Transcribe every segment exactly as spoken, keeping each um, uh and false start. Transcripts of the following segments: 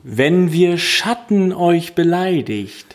Wenn wir Schatten euch beleidigt.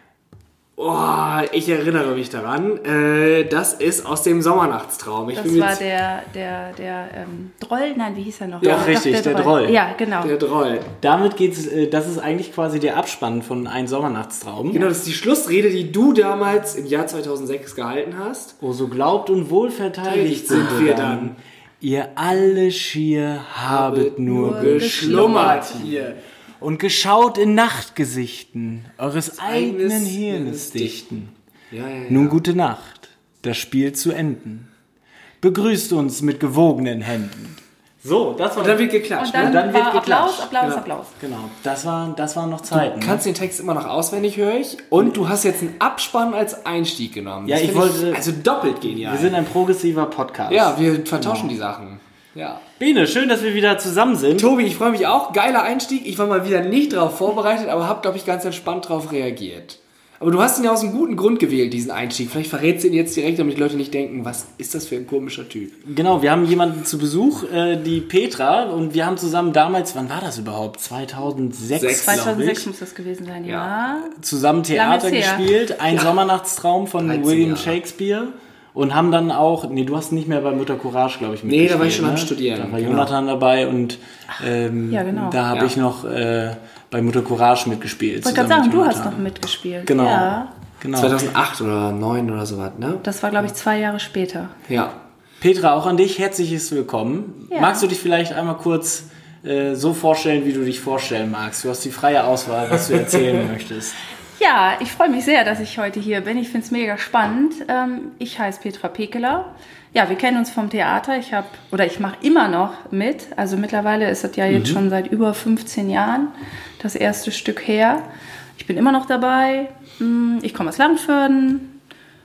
Oh, ich erinnere mich daran. Äh, das ist aus dem Sommernachtstraum. Ich Das bin war jetzt der, der, der ähm, Droll, nein, wie hieß er noch? Ja, Doch, richtig, der, der Droll. Droll. Ja, genau. der Droll. Damit geht's, äh, das ist eigentlich quasi der Abspann von Ein Sommernachtstraum. Genau, das ist die Schlussrede, die du damals im Jahr zweitausendsechs gehalten hast. Oh, so glaubt und wohlverteidigt sind wir dann. Ihr alle schier habet nur nur geschlummert geschlummert hier. und geschaut in Nachtgesichten eures eigenen eigenes Hirnes dichten. Ja, ja, ja. Nun gute Nacht, das Spiel zu enden. Begrüßt uns mit gewogenen Händen. So, das war Und dann wird geklatscht. Und dann, Und dann wird war Applaus, geklatscht. Applaus, Ja. Applaus. Genau, das waren, das waren noch Zeiten. Du kannst den Text immer noch auswendig, höre ich. Und du hast jetzt einen Abspann als Einstieg genommen. Ja, Das ich finde wollte- Also doppelt genial. Wir sind ein progressiver Podcast. ja, wir vertauschen die Sachen. Ja. Bene, schön, dass wir wieder zusammen sind. Tobi, ich freue mich auch. Geiler Einstieg. Ich war mal wieder nicht drauf vorbereitet, aber habe, glaube ich, ganz entspannt drauf reagiert. Aber du hast ihn ja aus einem guten Grund gewählt, diesen Einstieg. Vielleicht verrätst du ihn jetzt direkt, damit die Leute nicht denken, was ist das für ein komischer Typ. Genau, wir haben jemanden zu Besuch, äh, die Petra, und wir haben zusammen damals, wann war das überhaupt? zweitausendsechs, Sechs. glaube zweitausendsechs ich. muss das gewesen sein, ja. Ja. Zusammen Theater Lange ist her. gespielt, Ein Sommernachtstraum von dreizehn William Jahre. Shakespeare. Und haben dann auch, nee, du hast nicht mehr bei Mutter Courage, glaube ich, Nee, mitgespielt. da war ich schon ne? am Studieren, Da war genau. Jonathan dabei und ähm, Ja, genau. da habe Ja. ich noch äh, bei Mutter Courage mitgespielt. Ich wollte gerade zusammen sagen, mit du hast Jonathan. noch mitgespielt. Genau. Ja, genau. zweitausendacht oder neun oder sowas, ne? das war, glaube ich, zwei Jahre später. Ja. Petra, auch an dich herzliches Willkommen. Ja. Magst du dich vielleicht einmal kurz äh, so vorstellen, wie du dich vorstellen magst? Du hast die freie Auswahl, was du erzählen möchtest. Ja, ich freue mich sehr, dass ich heute hier bin. Ich finde es mega spannend. Ähm, ich heiße Petra Pekeler. Ja, wir kennen uns vom Theater. Ich habe oder ich mache immer noch mit. Also mittlerweile ist das ja jetzt schon seit über fünfzehn Jahren das erste Stück her. Ich bin immer noch dabei. Mm, Ich komme aus Langförden.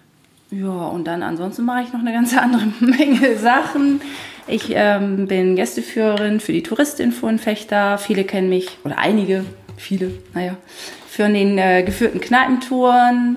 Ja, und dann ansonsten mache ich noch eine ganze andere Menge Sachen. Ich ähm, bin Gästeführerin für die Touristinfo in Vechta. Viele kennen mich, oder einige, viele, naja, für den äh, geführten Kneipentouren.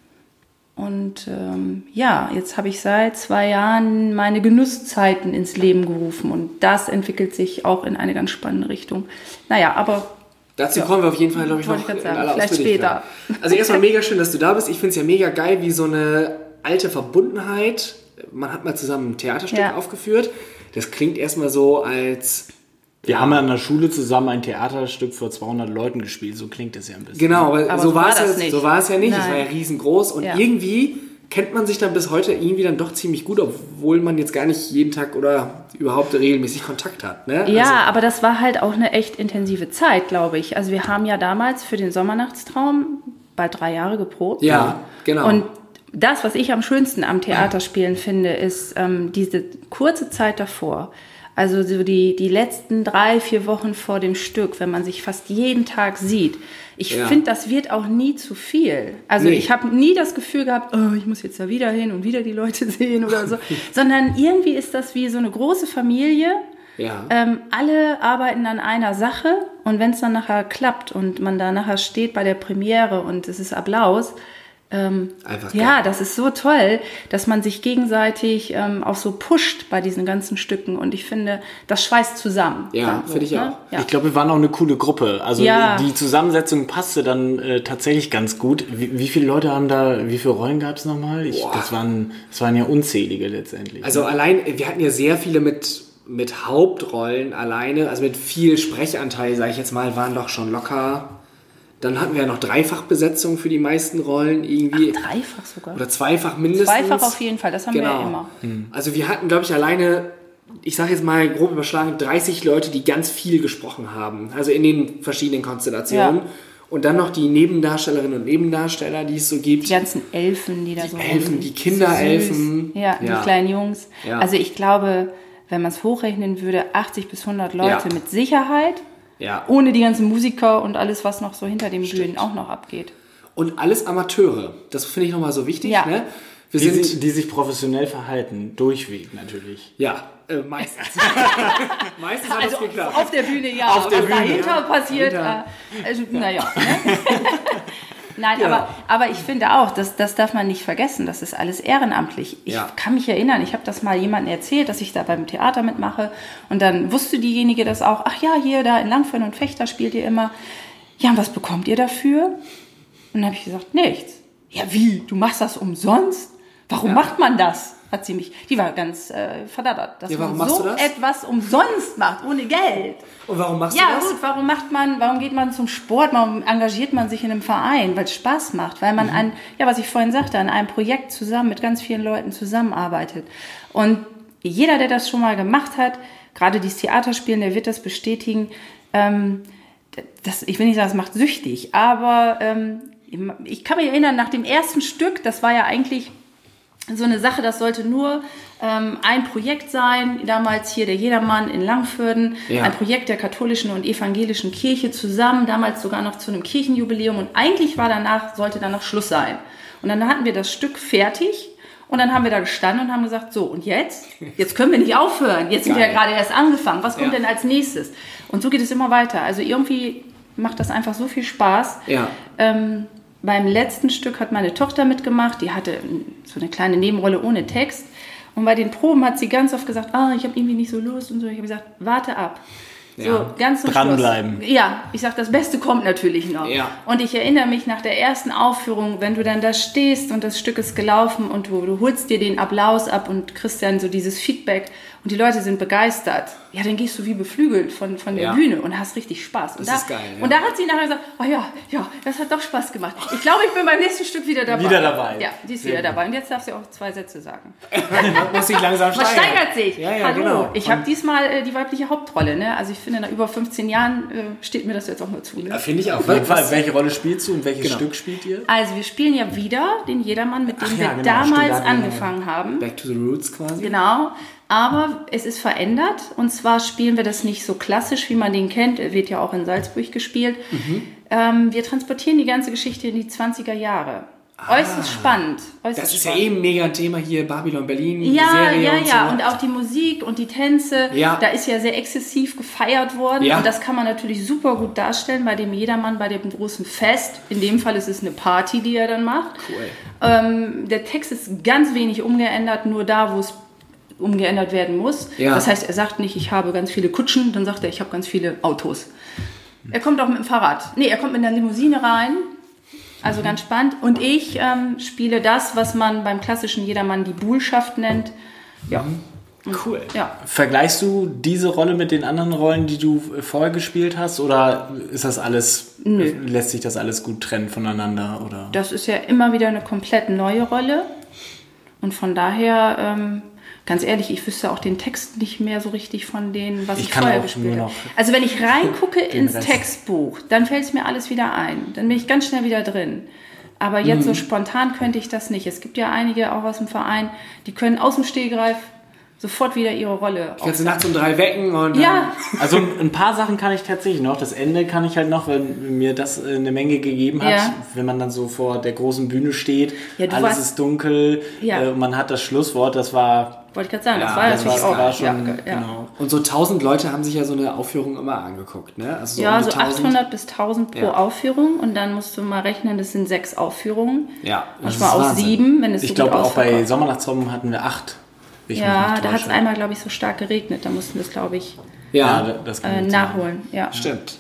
Und ähm, ja, jetzt habe ich seit zwei Jahren meine Genusszeiten ins Leben gerufen. Und das entwickelt sich auch in eine ganz spannende Richtung. Naja, aber Dazu Ja. kommen wir auf jeden Fall, glaube ich, Wollte noch ich grad in sagen. aller Vielleicht Ausführlichkeit. Also erstmal mega schön, dass du da bist. Ich finde es ja mega geil, wie so eine alte Verbundenheit. Man hat mal zusammen ein Theaterstück Ja. aufgeführt. Das klingt erstmal so, als... Wir haben ja an der Schule zusammen ein Theaterstück vor zweihundert Leuten gespielt. So klingt es ja ein bisschen. Genau, aber, Aber so, so war war es das ja, nicht. so war es ja nicht. Es Nein. war ja riesengroß. Und Ja. irgendwie kennt man sich dann bis heute irgendwie dann doch ziemlich gut, obwohl man jetzt gar nicht jeden Tag oder überhaupt regelmäßig Kontakt hat. Ne? ja, Also, aber das war halt auch eine echt intensive Zeit, glaube ich. Also wir haben ja damals für den Sommernachtstraum bald drei Jahre geprobt. ja, genau. Und das, was ich am schönsten am Theaterspielen finde, ist ähm, diese kurze Zeit davor. Also so die, die letzten drei, vier Wochen vor dem Stück, wenn man sich fast jeden Tag sieht. Ich Ja. finde, das wird auch nie zu viel. Also Nee. ich habe nie das Gefühl gehabt, oh, ich muss jetzt da wieder hin und wieder die Leute sehen oder so. Sondern irgendwie ist das wie so eine große Familie. ja. Ähm, alle arbeiten an einer Sache und wenn es dann nachher klappt und man da nachher steht bei der Premiere und es ist Applaus, ähm, Einfach ja, geil. das ist so toll, dass man sich gegenseitig ähm, auch so pusht bei diesen ganzen Stücken und ich finde, das schweißt zusammen. Ja, Dann so, finde ich ne? auch. Ja. Ich glaube, wir waren auch eine coole Gruppe. Also Ja. die Zusammensetzung passte dann äh, tatsächlich ganz gut. Wie, wie viele Leute haben da, wie viele Rollen gab es nochmal? Ich, Boah. das, waren, das waren ja unzählige letztendlich. Also allein, wir hatten ja sehr viele mit, mit Hauptrollen alleine, also mit viel Sprechanteil, sage ich jetzt mal, waren doch schon locker. Dann hatten wir ja noch Dreifachbesetzung für die meisten Rollen irgendwie. Dreifach sogar. Oder zweifach mindestens. Zweifach auf jeden Fall, das haben wir Genau. ja immer. Also wir hatten, glaube ich, alleine, ich sage jetzt mal grob überschlagen, dreißig Leute, die ganz viel gesprochen haben. Also in den verschiedenen Konstellationen. Ja. Und dann noch die Nebendarstellerinnen und Nebendarsteller, die es so gibt. Die ganzen Elfen, die da so Elfen, rum- die Kinderelfen. So süß. Ja, Ja. die kleinen Jungs. Ja. Also ich glaube, wenn man es hochrechnen würde, achtzig bis hundert Leute Ja. mit Sicherheit. Ja. Ohne die ganzen Musiker und alles, was noch so hinter den Bühnen auch noch abgeht. Und alles Amateure. Das finde ich nochmal so wichtig. Ja. Ne? Wir die, sind, sich, die sich professionell verhalten, durchweg natürlich. ja, äh, meistens. meistens hat Also das geklappt. auf der Bühne ja, Auf der was Bühne, dahinter ja. passiert, Dahinter. äh, also, naja. Ne? Nein, Ja. aber, aber ich finde auch, das, das darf man nicht vergessen, das ist alles ehrenamtlich. Ich Ja. kann mich erinnern, ich habe das mal jemandem erzählt, dass ich da beim Theater mitmache und dann wusste diejenige das auch, ach ja, hier da in Langförn und Fechter spielt ihr immer. Ja, und was bekommt ihr dafür? Und dann habe ich gesagt, nichts. Ja, wie? Du machst das umsonst? Warum Ja. macht man das? Hat sie mich, die war ganz äh, verdattert, dass Ja, warum man machst so du das? etwas umsonst macht, ohne Geld. Und warum machst Ja, du das? gut, warum macht man, warum geht man zum Sport, warum engagiert man sich in einem Verein? Weil es Spaß macht, weil man an, ja, was ich vorhin sagte, an einem Projekt zusammen mit ganz vielen Leuten zusammenarbeitet. Und jeder, der das schon mal gemacht hat, gerade dieses Theaterspielen, der wird das bestätigen, ähm, das, ich will nicht sagen, es macht süchtig, aber ähm, ich kann mich erinnern, nach dem ersten Stück, das war ja eigentlich so eine Sache, das sollte nur ähm, ein Projekt sein, damals hier der Jedermann in Langförden, Ja. ein Projekt der katholischen und evangelischen Kirche zusammen, damals sogar noch zu einem Kirchenjubiläum und eigentlich war danach, sollte dann noch Schluss sein. Und dann hatten wir das Stück fertig und dann haben wir da gestanden und haben gesagt, so und jetzt? Jetzt können wir nicht aufhören, jetzt sind wir ja Geil. gerade erst angefangen, was kommt Ja. denn als nächstes? Und so geht es immer weiter, also irgendwie macht das einfach so viel Spaß. Ja. Ähm, Beim letzten Stück hat meine Tochter mitgemacht, die hatte so eine kleine Nebenrolle ohne Text. Und bei den Proben hat sie ganz oft gesagt, ah, ich habe irgendwie nicht so Lust und so. Ich habe gesagt, warte ab. So, Ja. ganz zum Dranbleiben. Schluss. Ja, ich sag, das Beste kommt natürlich noch. Ja. Und ich erinnere mich nach der ersten Aufführung, wenn du dann da stehst und das Stück ist gelaufen und du, du holst dir den Applaus ab und kriegst dann so dieses Feedback und die Leute sind begeistert. Ja, dann gehst du wie beflügelt von, von der Ja. Bühne und hast richtig Spaß. Und Das da, ist geil, ja. Und da hat sie nachher gesagt, oh ja, ja, das hat doch Spaß gemacht. Ich glaube, ich bin beim nächsten Stück wieder dabei. Wieder dabei. Ja, die ist wieder dabei. Und jetzt darf sie auch zwei Sätze sagen. Muss ich langsam Man steigern. steigert sich. Ja, ja, Hallo. genau. Ich habe diesmal äh, die weibliche Hauptrolle. Ne? Also ich finde, nach über fünfzehn Jahren äh, steht mir das jetzt auch nur zu. Ja, Ne? finde ich auch. Auf jeden Fall, Was- welche Rolle spielst du und welches Genau. Stück spielt ihr? Also wir spielen ja wieder den Jedermann, mit dem Ach wir ja, genau, damals stimmt, da hatten wir- angefangen haben. Back to the Roots quasi. Genau. Aber es ist verändert. Und zwar spielen wir das nicht so klassisch, wie man den kennt. Er wird ja auch in Salzburg gespielt. Mhm. Ähm, wir transportieren die ganze Geschichte in die zwanziger Jahre. Äußerst spannend. Äußerst Ah. Das ist ja spannend. eben mega ein Thema hier, Babylon Berlin, die Ja, Serie ja, und ja. so. Und auch die Musik und die Tänze. Ja. Da ist ja sehr exzessiv gefeiert worden. Ja. Und das kann man natürlich super gut darstellen bei dem Jedermann, bei dem großen Fest. In dem Fall ist es eine Party, die er dann macht. Cool. Ähm, der Text ist ganz wenig umgeändert, nur da, wo es umgeändert werden muss. Ja. Das heißt, er sagt nicht, ich habe ganz viele Kutschen, dann sagt er, ich habe ganz viele Autos. Er kommt auch mit dem Fahrrad. Nee, er kommt mit einer Limousine rein. Also ganz spannend. Und ich ähm, spiele das, was man beim klassischen Jedermann die Buhlschaft nennt. Ja. Cool. Ja. Vergleichst du diese Rolle mit den anderen Rollen, die du äh, vorher gespielt hast? Oder ist das alles, Nö. lässt sich das alles gut trennen voneinander? Oder? Das ist ja immer wieder eine komplett neue Rolle. Und von daher, ähm, ganz ehrlich, ich wüsste auch den Text nicht mehr so richtig von denen, was ich, Ich kann vorher auch gespielt nur habe. noch Also wenn ich reingucke ins Rest. Textbuch, dann fällt es mir alles wieder ein. Dann bin ich ganz schnell wieder drin. Aber jetzt Mhm. so spontan könnte ich das nicht. Es gibt ja einige auch aus dem Verein, die können aus dem Stehgreif sofort wieder ihre Rolle Kannst du nachts um drei wecken und Ja, Also ein paar Sachen kann ich tatsächlich noch. Das Ende kann ich halt noch, weil mir das äh, eine Menge gegeben hat. Ja. Wenn man dann so vor der großen Bühne steht, Ja, du alles warst- ist dunkel, Ja. äh, man hat das Schlusswort, das war... wollte ich gerade sagen, das Ja, war das natürlich war- auch. war schon, ja, ja. genau. Und so tausend Leute haben sich ja so eine Aufführung immer angeguckt, ne? Also so Ja, um die so achthundert bis tausend pro Ja. Aufführung und dann musst du mal rechnen, das sind sechs Aufführungen. Ja, das Manchmal ist aus Wahnsinn. sieben, wenn es so Ich glaube gut auch bei ausverkauft. Sommernachtsraum hatten wir acht. wenn ich mich Ja, nicht da hat es täusche. einmal, glaube ich, so stark geregnet. Da mussten wir es, glaube ich, Ja, Ja, das kann äh, gut sein. nachholen. Ja. stimmt.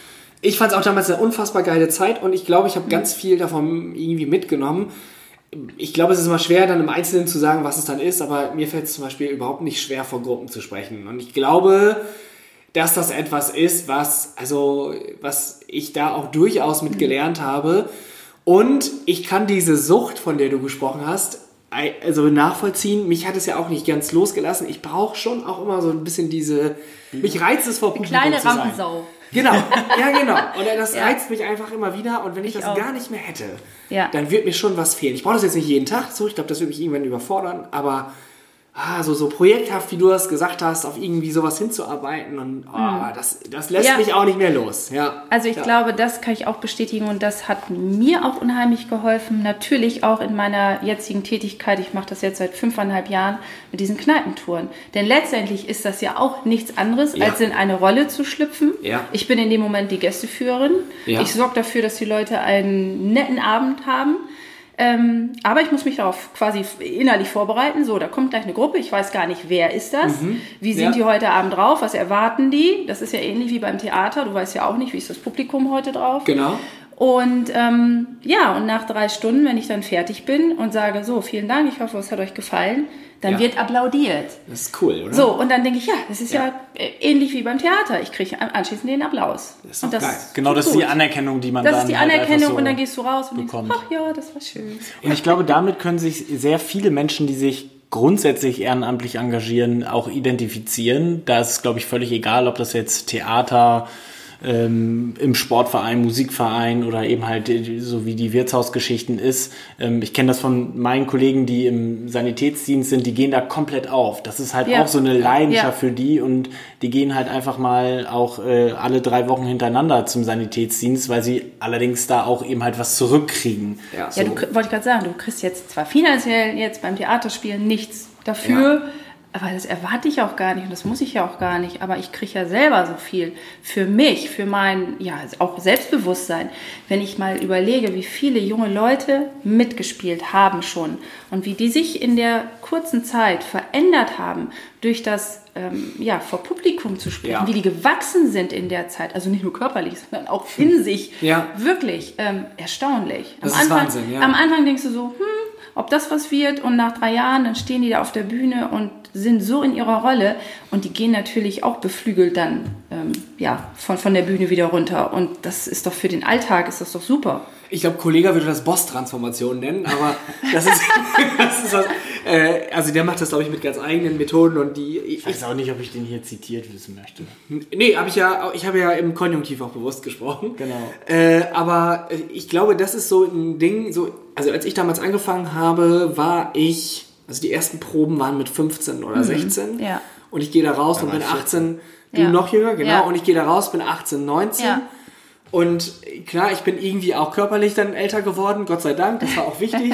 Ich fand es auch damals eine unfassbar geile Zeit und ich glaube, ich habe Mhm. ganz viel davon irgendwie mitgenommen. Ich glaube, es ist immer schwer, dann im Einzelnen zu sagen, was es dann ist, aber mir fällt es zum Beispiel überhaupt nicht schwer, vor Gruppen zu sprechen. Und ich glaube, dass das etwas ist, was, also, was ich da auch durchaus mit gelernt habe. Und ich kann diese Sucht, von der du gesprochen hast, also nachvollziehen. Mich hat es ja auch nicht ganz losgelassen. Ich brauche schon auch immer so ein bisschen diese, mich reizt es vor Publikum Kleine zu sein. Rampensau. Genau, ja genau. Und das Ja. reizt mich einfach immer wieder. Und wenn ich, Ich das auch. gar nicht mehr hätte, Ja. dann wird mir schon was fehlen. Ich brauche das jetzt nicht jeden Tag so. Ich glaube, das würde mich irgendwann überfordern. Aber ah, so, so projekthaft, wie du das gesagt hast, auf irgendwie sowas hinzuarbeiten und oh, mhm. das, das lässt ja. mich auch nicht mehr los. Ja. Also ich ja. glaube, das kann ich auch bestätigen und das hat mir auch unheimlich geholfen. Natürlich auch in meiner jetzigen Tätigkeit, ich mache das jetzt seit fünfeinhalb Jahren mit diesen Kneipentouren. Denn letztendlich ist das ja auch nichts anderes, ja. als in eine Rolle zu schlüpfen. Ja. Ich bin in dem Moment die Gästeführerin. Ja. Ich sorge dafür, dass die Leute einen netten Abend haben. Ähm, aber ich muss mich darauf quasi innerlich vorbereiten. So, da kommt gleich eine Gruppe. Ich weiß gar nicht, wer ist das? Mhm. Wie sind ja. die heute Abend drauf? Was erwarten die? Das ist ja ähnlich wie beim Theater. Du weißt ja auch nicht, wie ist das Publikum heute drauf. Genau. Und ähm, ja, und nach drei Stunden, wenn ich dann fertig bin und sage, so, vielen Dank, ich hoffe, es hat euch gefallen, dann ja. wird applaudiert. Das ist cool, oder? So, und dann denke ich, ja, das ist ja, ja ähnlich wie beim Theater. Ich kriege anschließend den Applaus. Das ist doch geil. Genau, das ist die Anerkennung, die man das dann ist die halt Anerkennung so und dann gehst du raus und bekommt. denkst, ach ja, das war schön. Und ich glaube, damit können sich sehr viele Menschen, die sich grundsätzlich ehrenamtlich engagieren, auch identifizieren. Da ist es, glaube ich, völlig egal, ob das jetzt Theater, Ähm, im Sportverein, Musikverein oder eben halt so wie die Wirtshausgeschichten ist. Ähm, ich kenne das von meinen Kollegen, die im Sanitätsdienst sind, die gehen da komplett auf. Das ist halt ja. auch so eine Leidenschaft ja. für die und die gehen halt einfach mal auch äh, alle drei Wochen hintereinander zum Sanitätsdienst, weil sie allerdings da auch eben halt was zurückkriegen. Ja, so. ja du wollte ich gerade sagen, du kriegst jetzt zwar finanziell jetzt beim Theaterspielen nichts dafür, ja. aber das erwarte ich auch gar nicht und das muss ich ja auch gar nicht. Aber ich kriege ja selber so viel für mich, für mein, ja, auch Selbstbewusstsein. Wenn ich mal überlege, wie viele junge Leute mitgespielt haben schon und wie die sich in der kurzen Zeit verändert haben durch das, ähm, ja, vor Publikum zu spielen, ja. wie die gewachsen sind in der Zeit. Also nicht nur körperlich, sondern auch in sich. Ja. Wirklich ähm, erstaunlich. Das am ist Anfang, Wahnsinn, ja. Am Anfang denkst du so, hm, ob das was wird und nach drei Jahren, dann stehen die da auf der Bühne und sind so in ihrer Rolle und die gehen natürlich auch beflügelt dann ähm, ja, von, von der Bühne wieder runter und das ist doch für den Alltag, ist das doch super. Ich glaube, Kollege würde das Boss-Transformation nennen, aber das ist, das ist was, äh, also der macht das, glaube ich, mit ganz eigenen Methoden und die... Ich, ich weiß auch nicht, ob ich den hier zitiert wissen möchte. Nee, habe ich ja, ich habe ja im Konjunktiv auch bewusst gesprochen. Genau. Äh, aber ich glaube, das ist so ein Ding, so, also als ich damals angefangen habe, war ich, also die ersten Proben waren mit fünfzehn oder sechzehn mhm, ja. und ich gehe da raus da und bin achtzehn, du ja. noch jünger, genau, ja. und ich gehe da raus, bin achtzehn, neunzehn. Ja. Und klar, ich bin irgendwie auch körperlich dann älter geworden, Gott sei Dank, das war auch wichtig.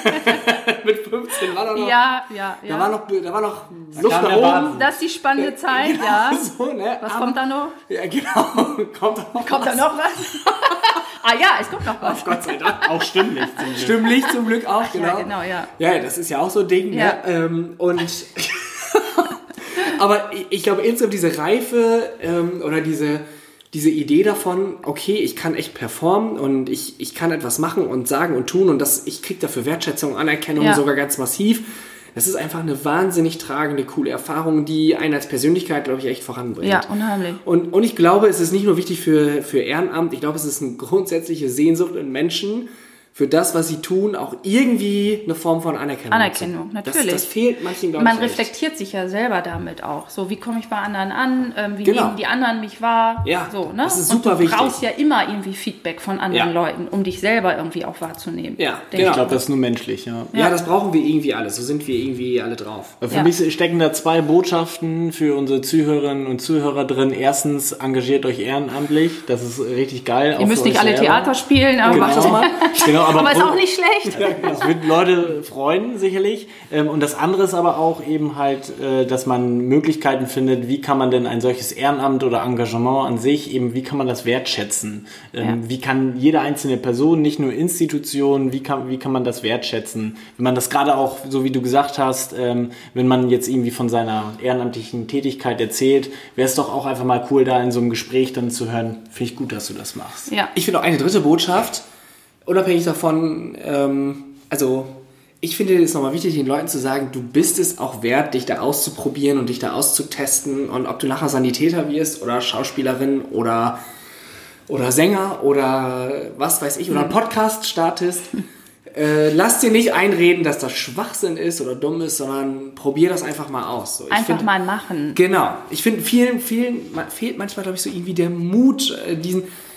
Mit fünfzehn war da noch, ja, ja, ja. Da war noch, da war noch Luft nach oben. Das ist die spannende Zeit, genau, ja. So, ne? Was Aber, kommt da noch? Ja, genau. Kommt da noch kommt was? Da noch was? Ah ja, es kommt noch was. Oh, Gott sei Dank. Auch stimmlich zum Glück. Stimmlich zum Glück auch, genau. Ja, genau, ja. Ja, das ist ja auch so ein Ding, ja. ne? Ähm, und... Aber ich, ich glaube, insgesamt diese Reife ähm, oder diese... diese Idee davon, okay, ich kann echt performen und ich, ich kann etwas machen und sagen und tun und das, ich kriege dafür Wertschätzung, Anerkennung, ja. sogar ganz massiv. Das ist einfach eine wahnsinnig tragende, coole Erfahrung, die einen als Persönlichkeit, glaube ich, echt voranbringt. Ja, unheimlich. Und, und ich glaube, es ist nicht nur wichtig für, für Ehrenamt, ich glaube, es ist eine grundsätzliche Sehnsucht in Menschen, für das, was sie tun, auch irgendwie eine Form von Anerkennung. Anerkennung, natürlich. Das, das fehlt manchen, glaube ich, Man reflektiert echt. sich ja selber damit auch. So, wie komme ich bei anderen an? Ähm, wie genau. nehmen die anderen mich wahr? Ja, so, ne? das ist super Und du wichtig. Du brauchst ja immer irgendwie Feedback von anderen ja. Leuten, um dich selber irgendwie auch wahrzunehmen. Ja, genau. Ich glaube, das ist nur menschlich. Ja. Ja. ja, das brauchen wir irgendwie alle. So sind wir irgendwie alle drauf. Für ja. mich stecken da zwei Botschaften für unsere Zuhörerinnen und Zuhörer drin. Erstens, engagiert euch ehrenamtlich. Das ist richtig geil. Ihr müsst nicht alle selber. Theater spielen, aber genau. macht das mal. Genau, aber, aber ist auch nicht schlecht. Das wird Leute freuen, sicherlich. Und das andere ist aber auch eben halt, dass man Möglichkeiten findet, wie kann man denn ein solches Ehrenamt oder Engagement an sich, eben wie kann man das wertschätzen? Ja. Wie kann jede einzelne Person, nicht nur Institutionen, wie kann, wie kann man das wertschätzen? Wenn man das gerade auch, so wie du gesagt hast, wenn man jetzt irgendwie von seiner ehrenamtlichen Tätigkeit erzählt, wäre es doch auch einfach mal cool, da in so einem Gespräch dann zu hören, finde ich gut, dass du das machst. Ja. Ich finde auch eine dritte Botschaft, unabhängig davon, ähm, also ich finde es nochmal wichtig, den Leuten zu sagen, du bist es auch wert, dich da auszuprobieren und dich da auszutesten und ob du nachher Sanitäter wirst oder Schauspielerin oder, oder Sänger oder was weiß ich, oder einen Podcast startest, äh, lass dir nicht einreden, dass das Schwachsinn ist oder dumm ist, sondern probier das einfach mal aus. So, ich einfach find, mal machen. Genau. Ich finde, vielen, vielen fehlt manchmal, glaube ich, so irgendwie der Mut, äh, diesen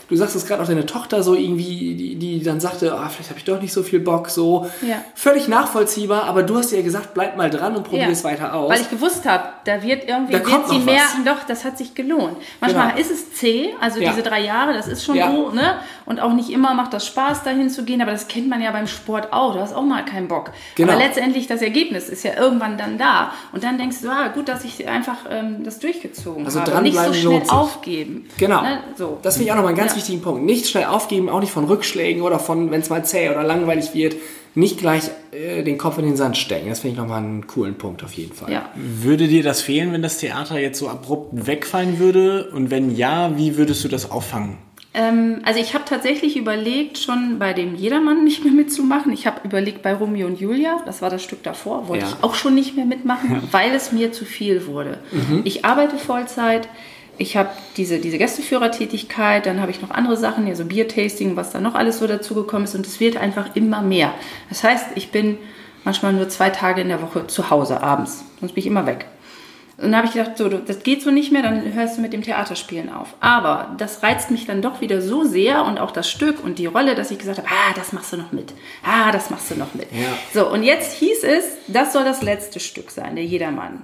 du sagst es gerade auch deine Tochter so irgendwie, die, die dann sagte, ah, vielleicht habe ich doch nicht so viel Bock, so. Ja. Völlig nachvollziehbar, aber du hast ihr gesagt, bleib mal dran und probier Ja. es weiter aus. Weil ich gewusst habe, da wird irgendwie, Da wird kommt sie noch merken, doch, das hat sich gelohnt. Manchmal Genau. ist es zäh, also Ja. diese drei Jahre, das ist schon Ja. so, ne? Und auch nicht immer macht das Spaß, dahin zu gehen, aber das kennt man ja beim Sport auch, du hast auch mal keinen Bock. Genau. Aber letztendlich, das Ergebnis ist ja irgendwann dann da. Und dann denkst du, ah, gut, dass ich einfach ähm, das durchgezogen Also habe. Und nicht so dranbleiben schnell lohnt sich. aufgeben. Genau. Ne? So. Das finde ich auch nochmal einen ganz Ja. wichtigen Punkt. Nicht schnell aufgeben, auch nicht von Rückschlägen oder von, wenn es mal zäh oder langweilig wird, nicht gleich äh, den Kopf in den Sand stecken. Das finde ich nochmal einen coolen Punkt auf jeden Fall. Ja. Würde dir das fehlen, wenn das Theater jetzt so abrupt wegfallen würde? Und wenn ja, wie würdest du das auffangen? Ähm, also ich habe tatsächlich überlegt, schon bei dem Jedermann nicht mehr mitzumachen. Ich habe überlegt bei Romeo und Julia, das war das Stück davor, wollte Ja. ich auch schon nicht mehr mitmachen, weil es mir zu viel wurde. Ich arbeite Vollzeit, ich habe diese, diese Gästeführertätigkeit, dann habe ich noch andere Sachen, ja, so Biertasting, was da noch alles so dazugekommen ist und es wird einfach immer mehr. Das heißt, ich bin manchmal nur zwei Tage in der Woche zu Hause abends, sonst bin ich immer weg. Und dann habe ich gedacht, so, das geht so nicht mehr, dann hörst du mit dem Theaterspielen auf. Aber das reizt mich dann doch wieder so sehr und auch das Stück und die Rolle, dass ich gesagt habe, ah, das machst du noch mit. Ah, das machst du noch mit. Ja. So, und jetzt hieß es, das soll das letzte Stück sein, der Jedermann.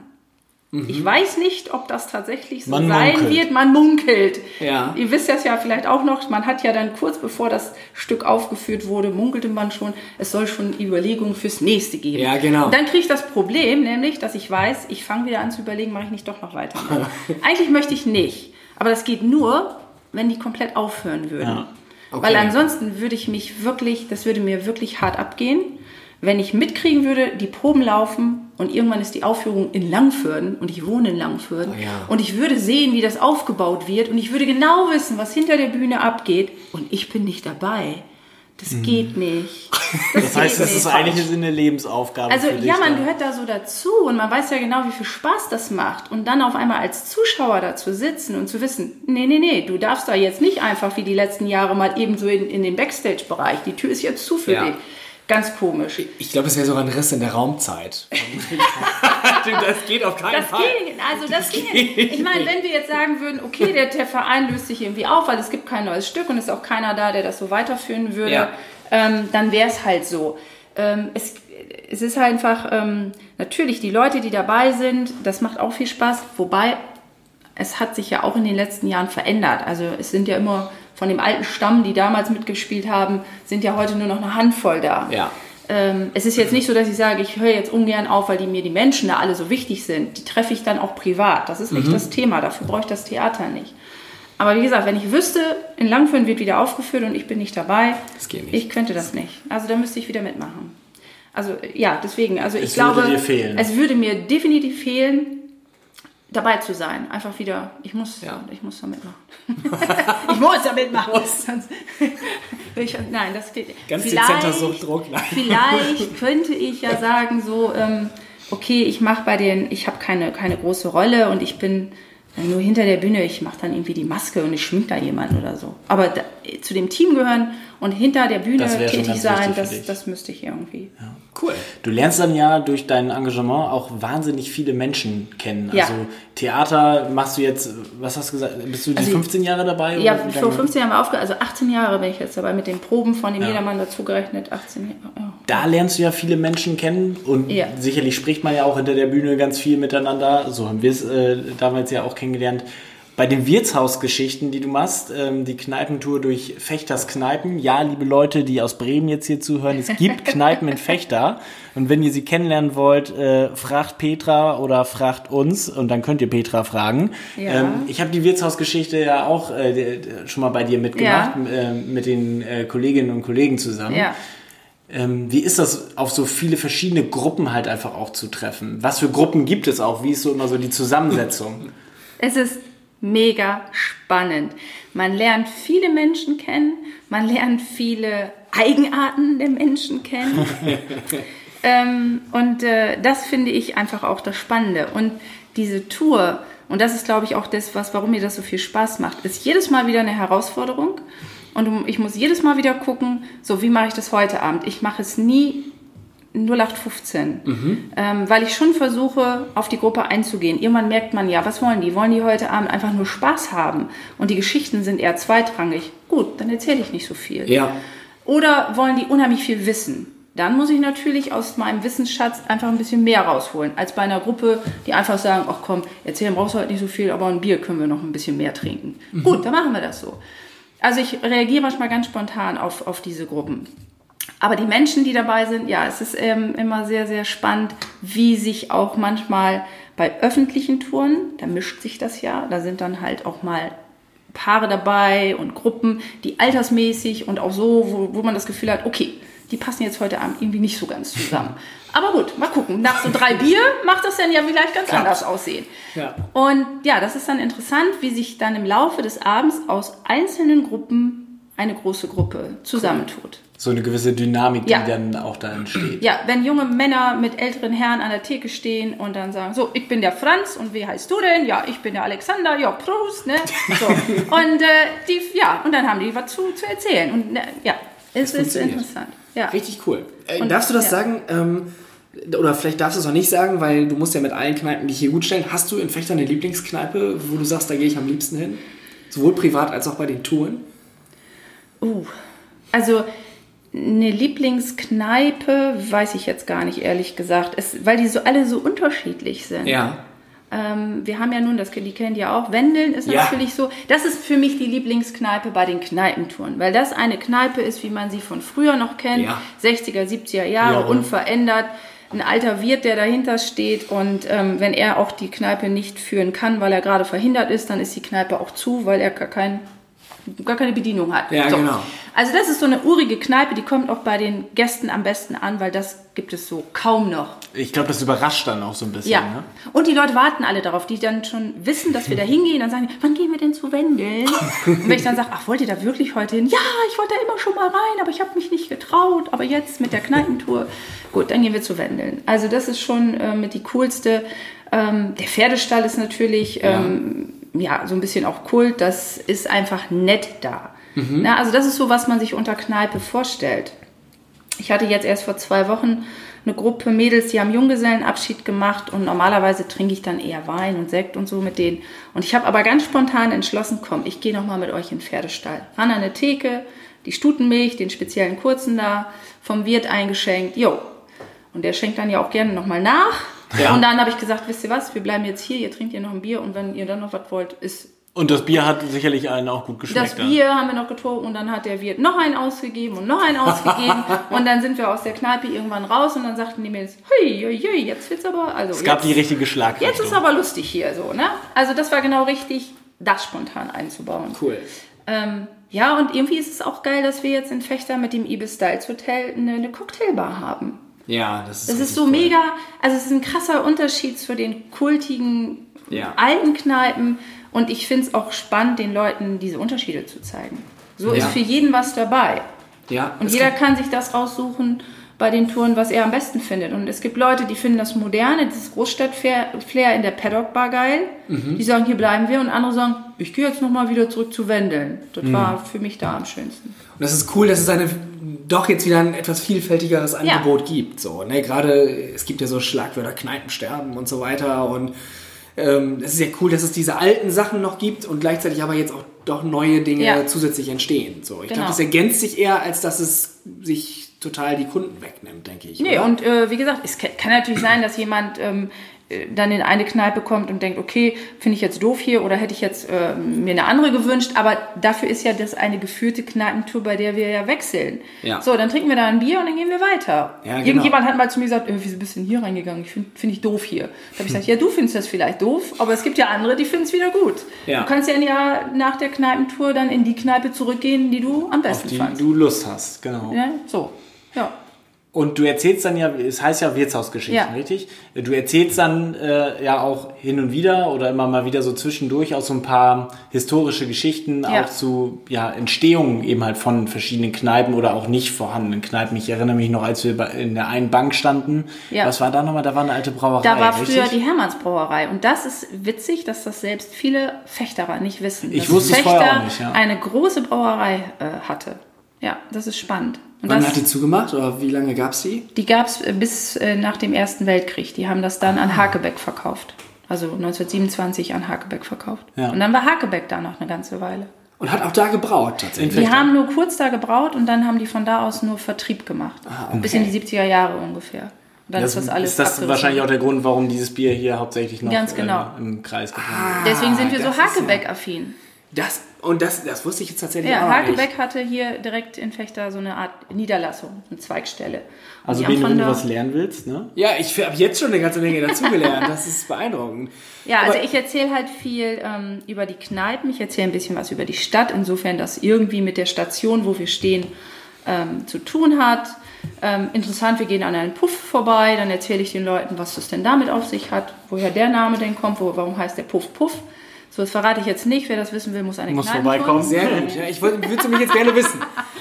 Ich weiß nicht, ob das tatsächlich so Man sein munkelt. wird. Man munkelt. Ja. Ihr wisst das ja vielleicht auch noch. Man hat ja dann kurz bevor das Stück aufgeführt wurde, munkelte man schon, es soll schon Überlegungen fürs nächste geben. Ja, genau. Und dann kriege ich das Problem, nämlich, dass ich weiß, ich fange wieder an zu überlegen, mache ich nicht doch noch weiter. Eigentlich möchte ich nicht. Aber das geht nur, wenn die komplett aufhören würden. Ja. Okay. Weil ansonsten würde ich mich wirklich, das würde mir wirklich hart abgehen, wenn ich mitkriegen würde, die Proben laufen und irgendwann ist die Aufführung in Langförden und ich wohne in Langförden Oh ja. und ich würde sehen, wie das aufgebaut wird und ich würde genau wissen, was hinter der Bühne abgeht und ich bin nicht dabei. Das geht nicht. Das, Das heißt, geht das ist nicht. eigentlich eine Lebensaufgabe Also für dich. ja, man da. gehört da so dazu und man weiß ja genau, wie viel Spaß das macht. Und dann auf einmal als Zuschauer da zu sitzen und zu wissen, nee, nee, nee, du darfst da jetzt nicht einfach wie die letzten Jahre mal eben so in, in den Backstage-Bereich. Die Tür ist jetzt zu für Ja. dich. Ganz komisch. Ich glaube, es wäre sogar ein Riss in der Raumzeit. Das geht auf keinen Das Fall. ging, also das ging nicht. Ich meine, wenn wir jetzt sagen würden, okay, der, der Verein löst sich irgendwie auf, weil es gibt kein neues Stück und es ist auch keiner da, der das so weiterführen würde, Ja. ähm, dann wäre es halt so. Ähm, es, es ist halt einfach, ähm, natürlich, die Leute, die dabei sind, das macht auch viel Spaß, wobei es hat sich ja auch in den letzten Jahren verändert. Also es sind ja immer von dem alten Stamm, die damals mitgespielt haben, sind ja heute nur noch eine Handvoll da. Ja. Ähm, es ist jetzt nicht so, dass ich sage, ich höre jetzt ungern auf, weil die mir die Menschen da alle so wichtig sind. Die treffe ich dann auch privat. Das ist nicht das Thema. Dafür brauche ich das Theater nicht. Aber wie gesagt, wenn ich wüsste, in Langförden wird wieder aufgeführt und ich bin nicht dabei, Das geht nicht. ich könnte das nicht. Also da müsste ich wieder mitmachen. Also ja, deswegen. Also ich Es glaube, würde dir fehlen. es würde mir definitiv fehlen, dabei zu sein. Einfach wieder, ich muss, Ja. ich muss da mitmachen. ich muss da mitmachen. Sonst- ich, nein, das geht nicht. Ganz Vielleicht- dezenter Suchtdruck. Nein. Vielleicht könnte ich ja sagen, so, ähm, okay, ich mache bei den, ich habe keine, keine große Rolle und ich bin nur hinter der Bühne, ich mache dann irgendwie die Maske und ich schmink da jemanden oder so. Aber da, zu dem Team gehören und hinter der Bühne Das wäre schon tätig ganz sein, wichtig für das, dich. das müsste ich irgendwie. Cool. Du lernst dann ja durch dein Engagement auch wahnsinnig viele Menschen kennen. Ja. Also Theater machst du jetzt, was hast du gesagt, bist du die Also, fünfzehn Jahre dabei? Ja, oder wie vor lange? fünfzehn Jahren war aufgehört, also achtzehn Jahre bin ich jetzt dabei mit den Proben von dem Ja. Jedermann dazugerechnet, achtzehn Jahre. Ja. Da lernst du ja viele Menschen kennen und Ja. sicherlich spricht man ja auch hinter der Bühne ganz viel miteinander. So haben wir es äh, damals ja auch kennengelernt. Bei den Wirtshausgeschichten, die du machst, ähm, die Kneipentour durch Fechters Kneipen. Ja, liebe Leute, die aus Bremen jetzt hier zuhören, es gibt Kneipen in Fechter. Und wenn ihr sie kennenlernen wollt, äh, fragt Petra oder fragt uns und dann könnt ihr Petra fragen. Ja. Ähm, ich habe die Wirtshausgeschichte ja auch äh, d- d- schon mal bei dir mitgemacht, Ja. äh, mit den äh, Kolleginnen und Kollegen zusammen. Ja. Ähm, wie ist das, auf so viele verschiedene Gruppen halt einfach auch zu treffen? Was für Gruppen gibt es auch? Wie ist so immer so die Zusammensetzung? Es ist mega spannend. Man lernt viele Menschen kennen, man lernt viele Eigenarten der Menschen kennen. ähm, und äh, das finde ich einfach auch das Spannende. Und diese Tour, und das ist, glaube ich, auch das, was, warum mir das so viel Spaß macht, ist jedes Mal wieder eine Herausforderung. Und ich muss jedes Mal wieder gucken, so wie mache ich das heute Abend. Ich mache es nie null acht fünfzehn, mhm. ähm, weil ich schon versuche, auf die Gruppe einzugehen. Irgendwann merkt man ja, was wollen die? Wollen die heute Abend einfach nur Spaß haben? Und die Geschichten sind eher zweitrangig. Gut. Gut, dann erzähle ich nicht so viel. Ja. Oder wollen die unheimlich viel wissen? Dann muss ich natürlich aus meinem Wissensschatz einfach ein bisschen mehr rausholen, als bei einer Gruppe, die einfach sagen, ach komm, erzählen brauchst du heute nicht so viel, aber ein Bier können wir noch ein bisschen mehr trinken. Mhm. Gut, dann machen wir das so. Also ich reagiere manchmal ganz spontan auf, auf diese Gruppen. Aber die Menschen, die dabei sind, ja, es ist ähm, immer sehr, sehr spannend, wie sich auch manchmal bei öffentlichen Touren, da mischt sich das ja, da sind dann halt auch mal Paare dabei und Gruppen, die altersmäßig und auch so, wo, wo man das Gefühl hat, okay, die passen jetzt heute Abend irgendwie nicht so ganz zusammen. Aber gut, mal gucken. Nach so drei Bier macht das dann ja vielleicht ganz Klar. anders aussehen. Ja. Und ja, das ist dann interessant, wie sich dann im Laufe des Abends aus einzelnen Gruppen eine große Gruppe zusammentut. So eine gewisse Dynamik, die ja. dann auch da entsteht. Ja, wenn junge Männer mit älteren Herren an der Theke stehen und dann sagen, so, ich bin der Franz und wie heißt du denn? Ja, ich bin der Alexander, ja, Prost, ne? So. Und äh, die, ja, und dann haben die was zu, zu erzählen. Und ne, ja, es ist interessant. Ja. Richtig cool. Äh, und, darfst du das ja. sagen, ähm, oder vielleicht darfst du es auch nicht sagen, weil du musst ja mit allen Kneipen dich hier gut stellen. Hast du in Vechta eine Lieblingskneipe, wo du sagst, da gehe ich am liebsten hin? Sowohl privat als auch bei den Touren? Uh, also eine Lieblingskneipe weiß ich jetzt gar nicht, ehrlich gesagt. Es, weil die so alle so unterschiedlich sind. Ja. Ähm, wir haben ja nun, das, die kennt ihr auch, Wendeln ist ja. natürlich so, das ist für mich die Lieblingskneipe bei den Kneipentouren, weil das eine Kneipe ist, wie man sie von früher noch kennt, ja. sechziger, siebziger Jahre, ja, unverändert, ein alter Wirt, der dahinter steht und ähm, wenn er auch die Kneipe nicht führen kann, weil er gerade verhindert ist, dann ist die Kneipe auch zu, weil er gar kein gar keine Bedienung hat. Ja, so. genau. Also das ist so eine urige Kneipe, die kommt auch bei den Gästen am besten an, weil das gibt es so kaum noch. Ich glaube, das überrascht dann auch so ein bisschen. Ja. Ne? Und die Leute warten alle darauf, die dann schon wissen, dass wir da hingehen. Dann sagen die, wann gehen wir denn zu Wendeln? Und wenn ich dann sage, ach, wollt ihr da wirklich heute hin? Ja, ich wollte da immer schon mal rein, aber ich habe mich nicht getraut. Aber jetzt mit der Kneipentour, gut, dann gehen wir zu Wendeln. Also das ist schon äh, mit die coolste. Ähm, der Pferdestall ist natürlich... Ähm, ja. ja, so ein bisschen auch Kult, das ist einfach nett da. Mhm. Na, also das ist so, was man sich unter Kneipe vorstellt. Ich hatte jetzt erst vor zwei Wochen eine Gruppe Mädels, die haben Junggesellenabschied gemacht und normalerweise trinke ich dann eher Wein und Sekt und so mit denen. Und ich habe aber ganz spontan entschlossen, komm, ich gehe nochmal mit euch in den Pferdestall. Ran an eine Theke, die Stutenmilch, den speziellen kurzen da, vom Wirt eingeschenkt, jo. Und der schenkt dann ja auch gerne nochmal nach. Ja. Und dann habe ich gesagt, wisst ihr was, wir bleiben jetzt hier, ihr trinkt ihr noch ein Bier und wenn ihr dann noch was wollt, ist... Und das Bier hat sicherlich allen auch gut geschmeckt. Das Bier dann. haben wir noch getrunken und dann hat der Wirt noch einen ausgegeben und noch einen ausgegeben und dann sind wir aus der Kneipe irgendwann raus und dann sagten die Mädels, hui, hui, hui, jetzt wird's aber... Also es gab jetzt, die richtige Schlagrichtung. Jetzt ist aber lustig hier so, ne? Also das war genau richtig, das spontan einzubauen. Cool. Ähm, ja, und irgendwie ist es auch geil, dass wir jetzt in Vechta mit dem Ibis Styles Hotel eine, eine Cocktailbar haben. Ja, das ist Das ist so cool. Mega, also es ist ein krasser Unterschied zu den kultigen ja. alten Kneipen und ich finde es auch spannend, den Leuten diese Unterschiede zu zeigen. So ja. ist für jeden was dabei. Ja, und jeder kann, kann sich das raussuchen bei den Touren, was er am besten findet. Und es gibt Leute, die finden das Moderne, dieses Großstadt-Flair in der Paddock-Bar geil. Mhm. Die sagen, hier bleiben wir. Und andere sagen, ich gehe jetzt nochmal wieder zurück zu Wendeln. Das mhm. war für mich da am schönsten. Und das ist cool, dass es eine doch jetzt wieder ein etwas vielfältigeres Angebot ja. gibt. So, ne? Gerade, es gibt ja so Schlagwörter, Kneipensterben und so weiter. Und ähm, es ist ja cool, dass es diese alten Sachen noch gibt und gleichzeitig aber jetzt auch doch neue Dinge ja. zusätzlich entstehen. So, ich genau. glaube, das ergänzt sich eher, als dass es sich total die Kunden wegnimmt, denke ich. Nee, oder? und äh, wie gesagt, es kann natürlich sein, dass jemand ähm, dann in eine Kneipe kommt und denkt, okay, finde ich jetzt doof hier oder hätte ich jetzt äh, mir eine andere gewünscht, aber dafür ist ja das eine geführte Kneipentour, bei der wir ja wechseln. Ja. So, dann trinken wir da ein Bier und dann gehen wir weiter. Ja, genau. Irgendjemand hat mal zu mir gesagt, äh, wieso bist du denn hier reingegangen? Ich finde find ich doof hier. Da habe ich gesagt, ja, du findest das vielleicht doof, aber es gibt ja andere, die finden es wieder gut. Ja. Du kannst ja Jahr nach der Kneipentour dann in die Kneipe zurückgehen, die du am besten Auf die fandst. du Lust hast, genau. Ja, so, ja. Und du erzählst dann ja, es heißt ja Wirtshausgeschichten, ja. richtig? Du erzählst dann äh, ja auch hin und wieder oder immer mal wieder so zwischendurch auch so ein paar historische Geschichten, ja. auch zu ja, Entstehungen eben halt von verschiedenen Kneipen oder auch nicht vorhandenen Kneipen. Ich erinnere mich noch, als wir in der einen Bank standen. Ja. Was war da nochmal? Da war eine alte Brauerei, Da war richtig? früher die Hermannsbrauerei. Und das ist witzig, dass das selbst viele Fechterer nicht wissen. Ich wusste es vorher auch nicht, ja. eine große Brauerei äh, hatte. Ja, das ist spannend. Und Wann das, hat die zugemacht oder wie lange gab es die? Die gab es bis äh, nach dem Ersten Weltkrieg. Die haben das dann an Hakebeck verkauft. Also neunzehnhundertsiebenundzwanzig an Hakebeck verkauft. Ja. Und dann war Hakebeck da noch eine ganze Weile. Und hat auch da gebraut tatsächlich. Die haben nur kurz da gebraut und dann haben die von da aus nur Vertrieb gemacht. Ah, okay. Bis in die siebziger Jahre ungefähr. Und dann Das, ist das alles ist das abgerissen. wahrscheinlich auch der Grund, warum dieses Bier hier hauptsächlich noch Ganz genau. äh, im Kreis gefahren Ah, wird. Deswegen sind wir so das ist ja- Hakebeck-affin. Das, und das, das wusste ich jetzt tatsächlich Ja, auch noch nicht. Hakebeck hatte hier direkt in Fechter so eine Art Niederlassung, eine Zweigstelle. Und Also die haben Bene, von wenn du da- was lernen willst, ne? Ja, ich habe jetzt schon eine ganze Menge dazugelernt. Das ist beeindruckend. Ja, also Aber- ich erzähle halt viel ähm, über die Kneipen, ich erzähle ein bisschen was über die Stadt, insofern das irgendwie mit der Station, wo wir stehen, ähm, zu tun hat. Ähm, interessant, wir gehen an einen Puff vorbei, dann erzähle ich den Leuten, was das denn damit auf sich hat, woher der Name denn kommt, wo, warum heißt der Puff Puff. So, das verrate ich jetzt nicht, wer das wissen will, muss eine Muss Kneipen vorbeikommen. kommen. Sehr gut. Ja, ich wollte, würdest du mich jetzt gerne wissen.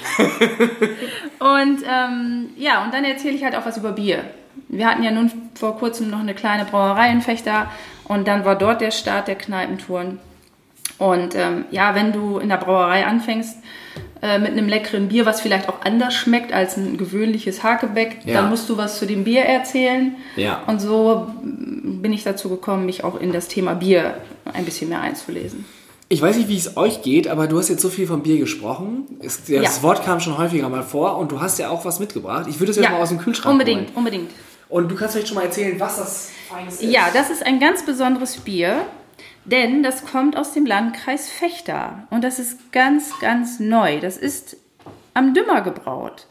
Und ähm, ja, und dann erzähle ich halt auch was über Bier. Wir hatten ja nun vor kurzem noch eine kleine Brauerei in Fechter und dann war dort der Start der Kneipentouren. Und ähm, ja, wenn du in der Brauerei anfängst äh, mit einem leckeren Bier, was vielleicht auch anders schmeckt als ein gewöhnliches Hakebeck, Ja. dann musst du was zu dem Bier erzählen. Ja. Und so mm, bin ich dazu gekommen, mich auch in das Thema Bier ein bisschen mehr einzulesen. Ich weiß nicht, wie es euch geht, aber du hast jetzt so viel vom Bier gesprochen. Es, das Ja. Wort kam schon häufiger mal vor und du hast ja auch was mitgebracht. Ich würde es jetzt mal aus dem Kühlschrank unbedingt, holen. unbedingt. Und du kannst vielleicht schon mal erzählen, was das Feines ist. Ja, das ist ein ganz besonderes Bier, denn das kommt aus dem Landkreis Fechter und das ist ganz, ganz neu. Das ist am Dümmer gebraut.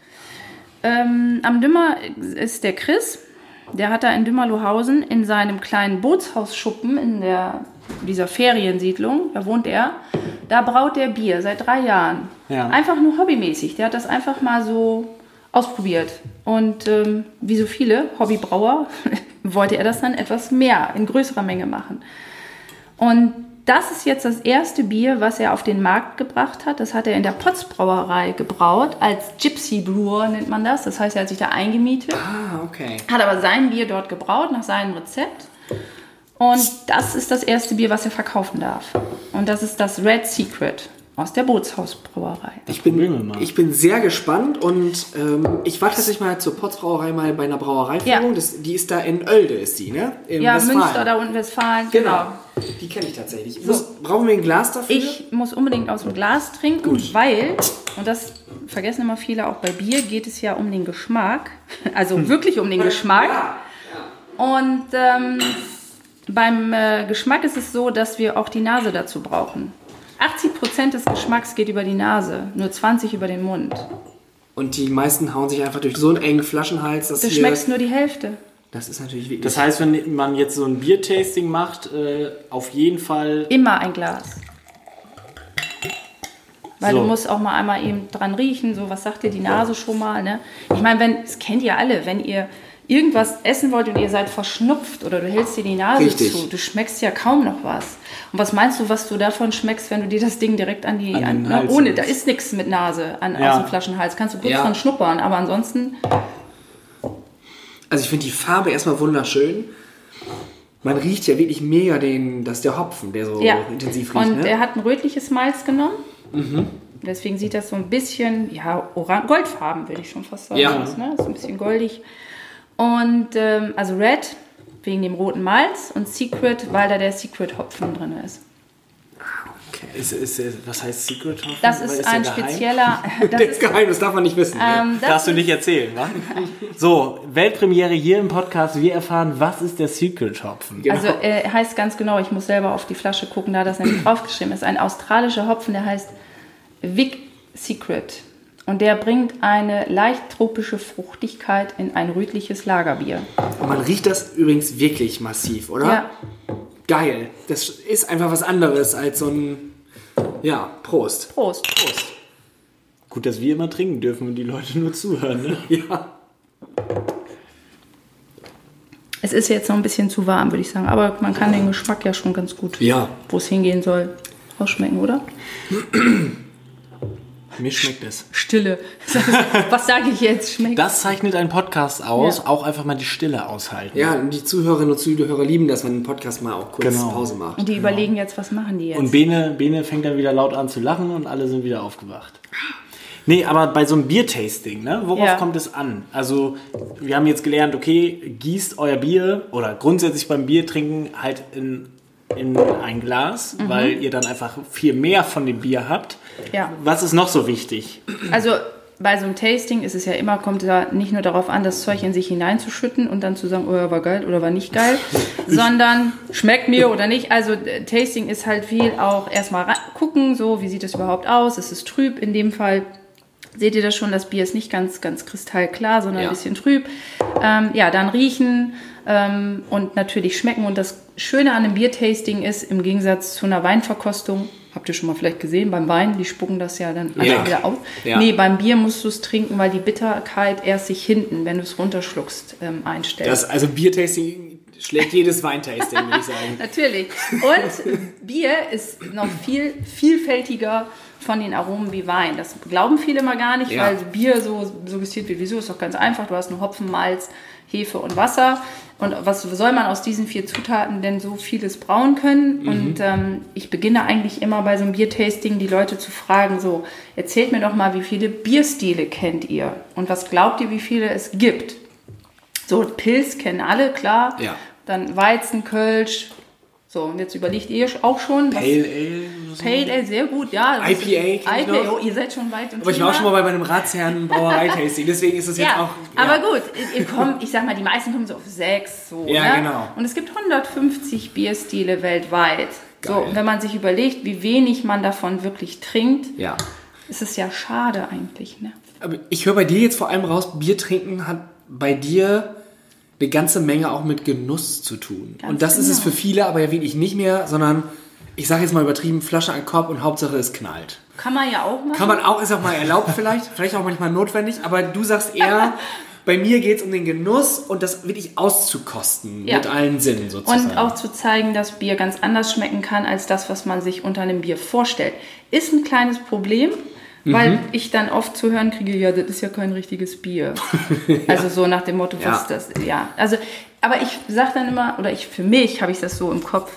Ähm, am Dümmer ist der Chris, der hat da in Dümmerlohausen in seinem kleinen Bootshausschuppen in der, dieser Feriensiedlung, da wohnt er, da braut der Bier seit drei Jahren. Ja. Einfach nur hobbymäßig. Der hat das einfach mal so ausprobiert. Und ähm, wie so viele Hobbybrauer wollte er das dann etwas mehr, in größerer Menge machen. Und das ist jetzt das erste Bier, was er auf den Markt gebracht hat. Das hat er in der Potz Brauerei gebraut, als Gypsy Brewer nennt man das. Das heißt, er hat sich da eingemietet, Ah, okay. hat aber sein Bier dort gebraut, nach seinem Rezept. Und das ist das erste Bier, was er verkaufen darf. Und das ist das Red Secret aus der Bootshausbrauerei. Ich probieren wir bin, mal. ich bin sehr gespannt und ähm, ich war tatsächlich mal zur Potzbrauerei mal bei einer Brauereiführung. Ja. Das, die ist da in Oelde, ist die, ne? In Ja, Westfalen. Münster, da unten Westfalen, Genau. genau. Die kenne ich tatsächlich. Muss, brauchen wir ein Glas dafür? Ich muss unbedingt aus dem Glas trinken, weil, und das vergessen immer viele, auch bei Bier geht es ja um den Geschmack. Also wirklich um den Geschmack. Ja. Und ähm, beim äh, Geschmack ist es so, dass wir auch die Nase dazu brauchen. achtzig Prozent des Geschmacks geht über die Nase, nur zwanzig über den Mund. Und die meisten hauen sich einfach durch so einen engen Flaschenhals, dass Du hier... schmeckst nur die Hälfte. Das ist natürlich wirklich... Das heißt, wenn man jetzt so ein Biertasting macht, äh, auf jeden Fall. Immer ein Glas. Weil So. du musst auch mal einmal eben dran riechen, so was sagt dir die Nase schon mal. Ne? Ich meine, wenn, das kennt ihr alle, wenn ihr irgendwas essen wollt und ihr seid verschnupft oder du hältst dir die Nase Richtig. zu, du schmeckst ja kaum noch was. Und was meinst du, was du davon schmeckst, wenn du dir das Ding direkt an die, An an, den ne, Hals ohne, holst. da ist nichts mit Nase an, Ja. aus dem Flaschenhals, kannst du kurz Ja. dran schnuppern, aber ansonsten, Also ich finde die Farbe erstmal wunderschön. Man riecht ja wirklich mega den, das ist der Hopfen, der so ja. intensiv riecht. Und ne? er hat ein rötliches Malz genommen. Deswegen sieht das so ein bisschen, ja, oran goldfarben, würde ich schon fast sagen. Ja. Ist, ne? So ein bisschen goldig. Und ähm, also Red wegen dem roten Malz und Secret, weil da der Secret-Hopfen drin ist. Ist, ist, ist, was heißt Secret Hopfen? Das Weil ist der ein geheim? spezieller. Das Das ist, Geheim, das darf man nicht wissen. ne? ähm, das Darfst du ist- nicht erzählen, wa? So, Weltpremiere hier im Podcast. Wir erfahren, was ist der Secret Hopfen? Genau. Also äh, heißt ganz genau, ich muss selber auf die Flasche gucken, da das nämlich draufgeschrieben ist. Ein australischer Hopfen, der heißt Vic Secret. Und der bringt eine leicht tropische Fruchtigkeit in ein rötliches Lagerbier. Und man riecht das übrigens wirklich massiv, oder? Ja, Geil. Das ist einfach was anderes als so ein... Ja, Prost. Prost. Prost. Gut, dass wir immer trinken dürfen und die Leute nur zuhören, ne? Ja. Es ist jetzt noch ein bisschen zu warm, würde ich sagen. Aber man kann den Geschmack ja schon ganz gut, Ja. wo es hingehen soll, rausschmecken, oder? Mir schmeckt es. Stille. Was sage ich jetzt? Schmeckt. Das zeichnet einen Podcast aus, Ja. auch einfach mal die Stille aushalten. Ja, und die Zuhörerinnen und Zuhörer lieben das, wenn ein Podcast mal auch kurz Genau. Pause macht. Und die überlegen jetzt, was machen die jetzt? Und Bene, Bene fängt dann wieder laut an zu lachen und alle sind wieder aufgewacht. Nee, aber bei so einem Biertasting, ne, worauf Ja. kommt es an? Also, wir haben jetzt gelernt, okay, gießt euer Bier oder grundsätzlich beim Bier trinken halt in in ein Glas, mhm. weil ihr dann einfach viel mehr von dem Bier habt. Ja. Was ist noch so wichtig? Also bei so einem Tasting ist es ja immer, kommt ja nicht nur darauf an, das Zeug in sich hineinzuschütten und dann zu sagen, oh ja, war geil oder war nicht geil, sondern schmeckt mir oder nicht. Also Tasting ist halt viel auch erstmal gucken, so wie sieht es überhaupt aus, es ist trüb in dem Fall. Seht ihr das schon, das Bier ist nicht ganz, ganz kristallklar, sondern ja. ein bisschen trüb. Ähm, ja, dann riechen ähm, und natürlich schmecken. Und das Schöne an einem Biertasting ist, im Gegensatz zu einer Weinverkostung, habt ihr schon mal vielleicht gesehen, beim Wein, die spucken das ja dann ja. wieder aus. Ja. Nee, beim Bier musst du es trinken, weil die Bitterkeit erst sich hinten, wenn du es runterschluckst, ähm, einstellt. Das, also Biertasting schlägt jedes Weintasting, würde ich sagen. Natürlich. Und Bier ist noch viel vielfältiger von den Aromen wie Wein. Das glauben viele mal gar nicht, ja. weil Bier so suggestiert wird. Wieso? Ist doch ganz einfach. Du hast nur Hopfen, Malz, Hefe und Wasser. Und was soll man aus diesen vier Zutaten denn so vieles brauen können? Mhm. Und ähm, ich beginne eigentlich immer bei so einem Biertasting die Leute zu fragen, so, erzählt mir doch mal, wie viele Bierstile kennt ihr? Und was glaubt ihr, wie viele es gibt? So, Pils kennen alle, klar. Ja. Dann Weizen, Kölsch. So, und jetzt überlegt ihr auch schon. Pale Ale. So. Pale Ale, sehr gut, ja. I P A, I P A, oh, ihr seid schon weit im Aber ich war auch schon mal bei meinem Ratsherrn Brauerei-Tasting, deswegen ist es jetzt ja, auch... Ja, aber gut, ihr kommt, ich sag mal, die meisten kommen so auf sechs, so, ja, ne? genau. Und es gibt hundertfünfzig Bierstile weltweit. Geil. So, und wenn man sich überlegt, wie wenig man davon wirklich trinkt, ja. ist es ja schade eigentlich, ne? Aber ich höre bei dir jetzt vor allem raus, Bier trinken hat bei dir eine ganze Menge auch mit Genuss zu tun. Ganz und das genau. ist es für viele aber ja wirklich nicht mehr, sondern ich sage jetzt mal übertrieben, Flasche an Korb und Hauptsache es knallt. Kann man ja auch machen. Kann man auch, ist auch mal erlaubt vielleicht, vielleicht auch manchmal notwendig, aber du sagst eher, bei mir geht es um den Genuss und das wirklich auszukosten ja. mit allen Sinnen sozusagen. Und auch zu zeigen, dass Bier ganz anders schmecken kann als das, was man sich unter einem Bier vorstellt. Ist ein kleines Problem, weil mhm. ich dann oft zu hören kriege, ja, das ist ja kein richtiges Bier. ja. Also so nach dem Motto, was ja. das, ja. Also, aber ich sage dann immer, oder ich für mich habe ich das so im Kopf,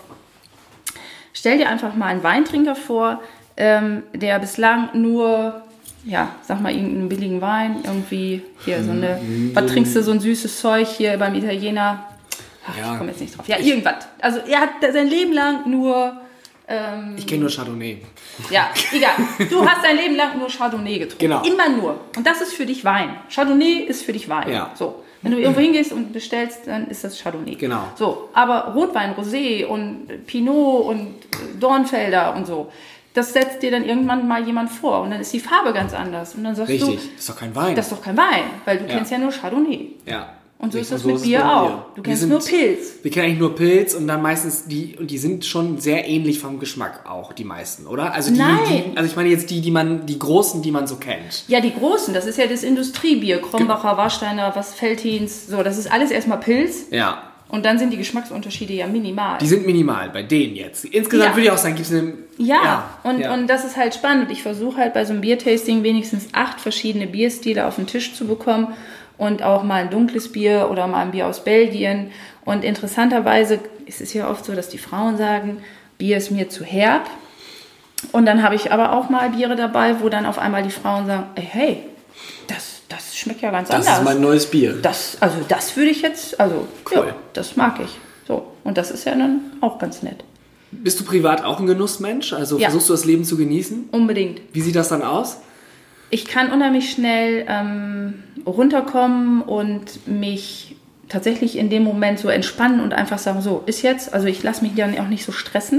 stell dir einfach mal einen Weintrinker vor, ähm, der bislang nur, ja, sag mal, irgendeinen billigen Wein, irgendwie, hier so eine, mhm. was trinkst du, so ein süßes Zeug hier beim Italiener? Ach, ja. ich komme jetzt nicht drauf. Ja, irgendwas. Also er hat sein Leben lang nur... Ähm, ich kenne nur Chardonnay. Ja, egal. Du hast dein Leben lang nur Chardonnay getrunken. Genau. Immer nur. Und das ist für dich Wein. Chardonnay ist für dich Wein. Ja. So. Wenn du irgendwo hingehst und bestellst, dann ist das Chardonnay. Genau. So. Aber Rotwein, Rosé und Pinot und Dornfelder und so, das setzt dir dann irgendwann mal jemand vor. Und dann ist die Farbe ganz anders. Und dann sagst Richtig. du... Richtig. Das ist doch kein Wein. Das ist doch kein Wein. Weil du ja. kennst ja nur Chardonnay. Ja. Und so ist das so mit ist Bier Bier auch. Du kennst sind, nur Pilz. Wir kennen eigentlich nur Pilz und dann meistens die, und die sind schon sehr ähnlich vom Geschmack auch, die meisten, oder? Also die, Nein. Die, also ich meine jetzt die, die man, die großen, die man so kennt. Ja, die großen, das ist ja das Industriebier. Krombacher, Warsteiner, was Veltins, so, das ist alles erstmal Pilz. Ja. Und dann sind die Geschmacksunterschiede ja minimal. Die sind minimal, bei denen jetzt. Insgesamt ja. würde ich auch sagen, gibt es eine... Ja, ja. Und, ja. und das ist halt spannend. Ich versuche halt bei so einem Biertasting wenigstens acht verschiedene Bierstile auf den Tisch zu bekommen. Und auch mal ein dunkles Bier oder mal ein Bier aus Belgien. Und interessanterweise ist es ja oft so, dass die Frauen sagen, Bier ist mir zu herb. Und dann habe ich aber auch mal Biere dabei, wo dann auf einmal die Frauen sagen, ey, hey, das, das schmeckt ja ganz das anders. Das ist mein neues Bier. Das, also das würde ich jetzt, also cool. Ja, das mag ich. So. Und das ist ja dann auch ganz nett. Bist du privat auch ein Genussmensch? Also ja. versuchst du das Leben zu genießen? Unbedingt. Wie sieht das dann aus? Ich kann unheimlich schnell ähm, runterkommen und mich tatsächlich in dem Moment so entspannen und einfach sagen, so, ist jetzt, also ich lasse mich dann auch nicht so stressen.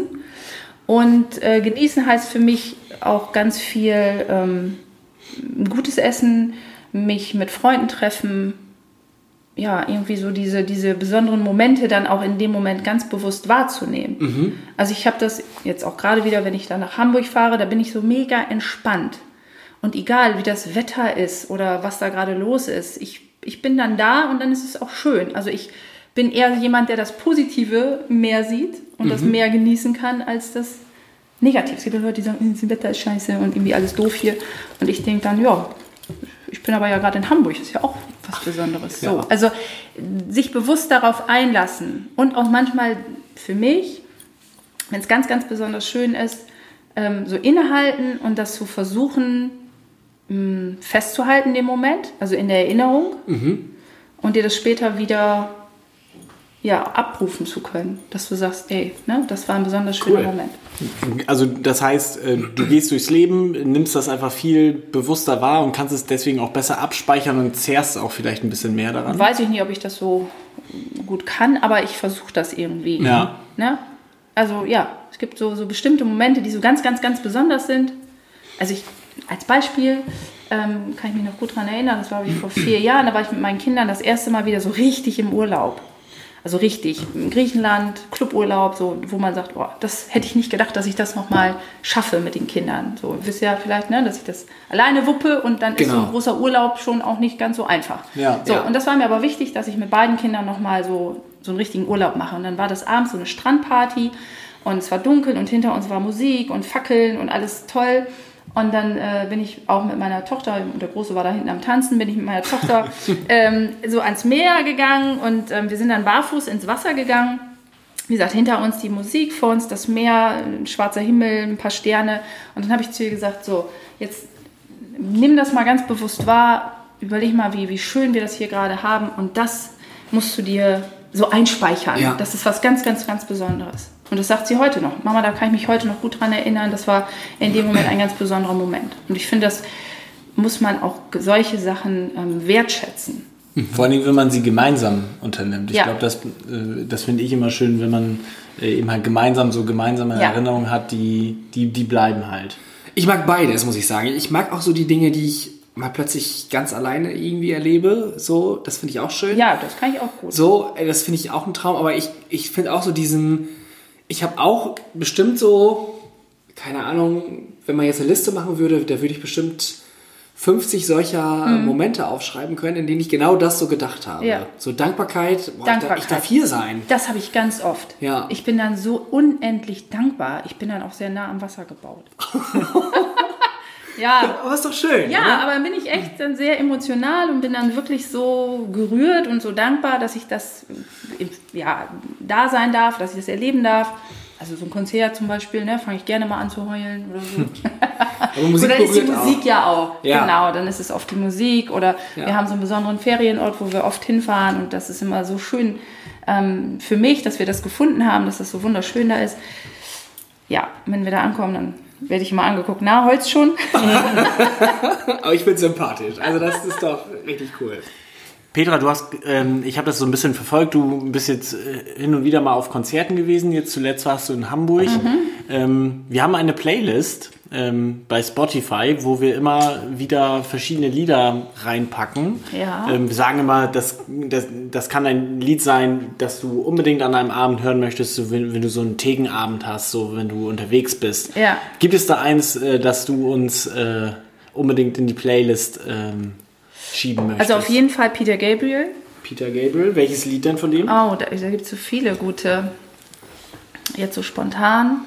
Und äh, genießen heißt für mich auch ganz viel ähm, gutes Essen, mich mit Freunden treffen, ja, irgendwie so diese, diese besonderen Momente dann auch in dem Moment ganz bewusst wahrzunehmen. Mhm. Also ich habe das jetzt auch gerade wieder, wenn ich dann nach Hamburg fahre, da bin ich so mega entspannt. Und egal, wie das Wetter ist oder was da gerade los ist, ich, ich bin dann da und dann ist es auch schön. Also ich bin eher jemand, der das Positive mehr sieht und mhm. das mehr genießen kann, als das Negative. Es gibt Leute, die sagen, das Wetter ist scheiße und irgendwie alles doof hier. Und ich denke dann, ja, ich bin aber ja gerade in Hamburg, das ist ja auch was Besonderes. Ja. So, also sich bewusst darauf einlassen und auch manchmal für mich, wenn es ganz, ganz besonders schön ist, ähm, so innehalten und das zu versuchen, mh, festzuhalten in dem Moment, also in der Erinnerung mhm. und dir das später wieder ja, abrufen zu können. Dass du sagst, ey, ne, das war ein besonders schöner Cool. Moment. Also das heißt, äh, du gehst durchs Leben, nimmst das einfach viel bewusster wahr und kannst es deswegen auch besser abspeichern und zehrst auch vielleicht ein bisschen mehr daran. Weiß ich nicht, ob ich das so gut kann, aber ich versuche das irgendwie. Ja. Ne? Also ja, es gibt so, so bestimmte Momente, die so ganz, ganz, ganz besonders sind. Also ich, als Beispiel ähm, kann ich mich noch gut daran erinnern, das war wie vor vier Jahren, da war ich mit meinen Kindern das erste Mal wieder so richtig im Urlaub. Also richtig, in Griechenland, Cluburlaub, so, wo man sagt, oh, das hätte ich nicht gedacht, dass ich das nochmal schaffe mit den Kindern. So, ihr wisst ja vielleicht, ne, dass ich das alleine wuppe und dann ist so Genau. ein großer Urlaub schon auch nicht ganz so einfach. Ja. So, Ja. und das war mir aber wichtig, dass ich mit beiden Kindern nochmal so, so einen richtigen Urlaub mache. Und dann war das abends so eine Strandparty und es war dunkel und hinter uns war Musik und Fackeln und alles toll. Und dann äh, bin ich auch mit meiner Tochter, der Große war da hinten am Tanzen, bin ich mit meiner Tochter ähm, so ans Meer gegangen und ähm, wir sind dann barfuß ins Wasser gegangen. Wie gesagt, hinter uns die Musik, vor uns das Meer, ein schwarzer Himmel, ein paar Sterne. Und dann habe ich zu ihr gesagt, so, jetzt nimm das mal ganz bewusst wahr, überleg mal, wie, wie schön wir das hier gerade haben und das musst du dir so einspeichern. Ja. Das ist was ganz, ganz, ganz Besonderes. Und das sagt sie heute noch. Mama, da kann ich mich heute noch gut dran erinnern. Das war in dem Moment ein ganz besonderer Moment. Und ich finde, das muss man auch solche Sachen ähm, wertschätzen. Vor allem, wenn man sie gemeinsam unternimmt. Ich Ja. glaube, das, äh, das finde ich immer schön, wenn man äh, eben halt gemeinsam so gemeinsame Ja. Erinnerungen hat, die, die, die bleiben halt. Ich mag beides, muss ich sagen. Ich mag auch so die Dinge, die ich mal plötzlich ganz alleine irgendwie erlebe. So, das finde ich auch schön. Ja, das kann ich auch gut. So, äh, das finde ich auch ein Traum. Aber ich, ich finde auch so diesen... Ich habe auch bestimmt so, keine Ahnung, wenn man jetzt eine Liste machen würde, da würde ich bestimmt fünfzig solcher Mhm. Momente aufschreiben können, in denen ich genau das so gedacht habe. Ja. So Dankbarkeit, boah, Dankbarkeit. Ich, darf, ich darf hier sein. Das habe ich ganz oft. Ja. Ich bin dann so unendlich dankbar. Ich bin dann auch sehr nah am Wasser gebaut. Ja, Aber ist doch schön. ja, oder? aber dann bin ich echt dann sehr emotional und bin dann wirklich so gerührt und so dankbar, dass ich das ja, da sein darf, dass ich das erleben darf. Also so ein Konzert zum Beispiel, ne, fange ich gerne mal an zu heulen oder so. Aber Musik oder ist die berührt Musik auch. ja auch. Ja. Genau, dann ist es oft die Musik oder Ja. wir haben so einen besonderen Ferienort, wo wir oft hinfahren und das ist immer so schön ähm, für mich, dass wir das gefunden haben, dass das so wunderschön da ist. Ja, wenn wir da ankommen, dann werde ich immer angeguckt. Na, Holz schon? Aber ich bin sympathisch. Also das ist doch richtig cool. Petra, du hast, ähm, ich habe das so ein bisschen verfolgt, du bist jetzt äh, hin und wieder mal auf Konzerten gewesen, jetzt zuletzt warst du in Hamburg. Ähm, wir haben eine Playlist ähm, bei Spotify, wo wir immer wieder verschiedene Lieder reinpacken. Ja. Ähm, wir sagen immer, das, das, das kann ein Lied sein, das du unbedingt an einem Abend hören möchtest, so wenn, wenn du so einen Tegenabend hast, so wenn du unterwegs bist. Ja. Gibt es da eins, äh, das du uns äh, unbedingt in die Playlist ähm, schieben möchtest? Also auf jeden Fall Peter Gabriel. Peter Gabriel, welches Lied denn von dem? Oh, da, da gibt es so viele gute. Jetzt so spontan.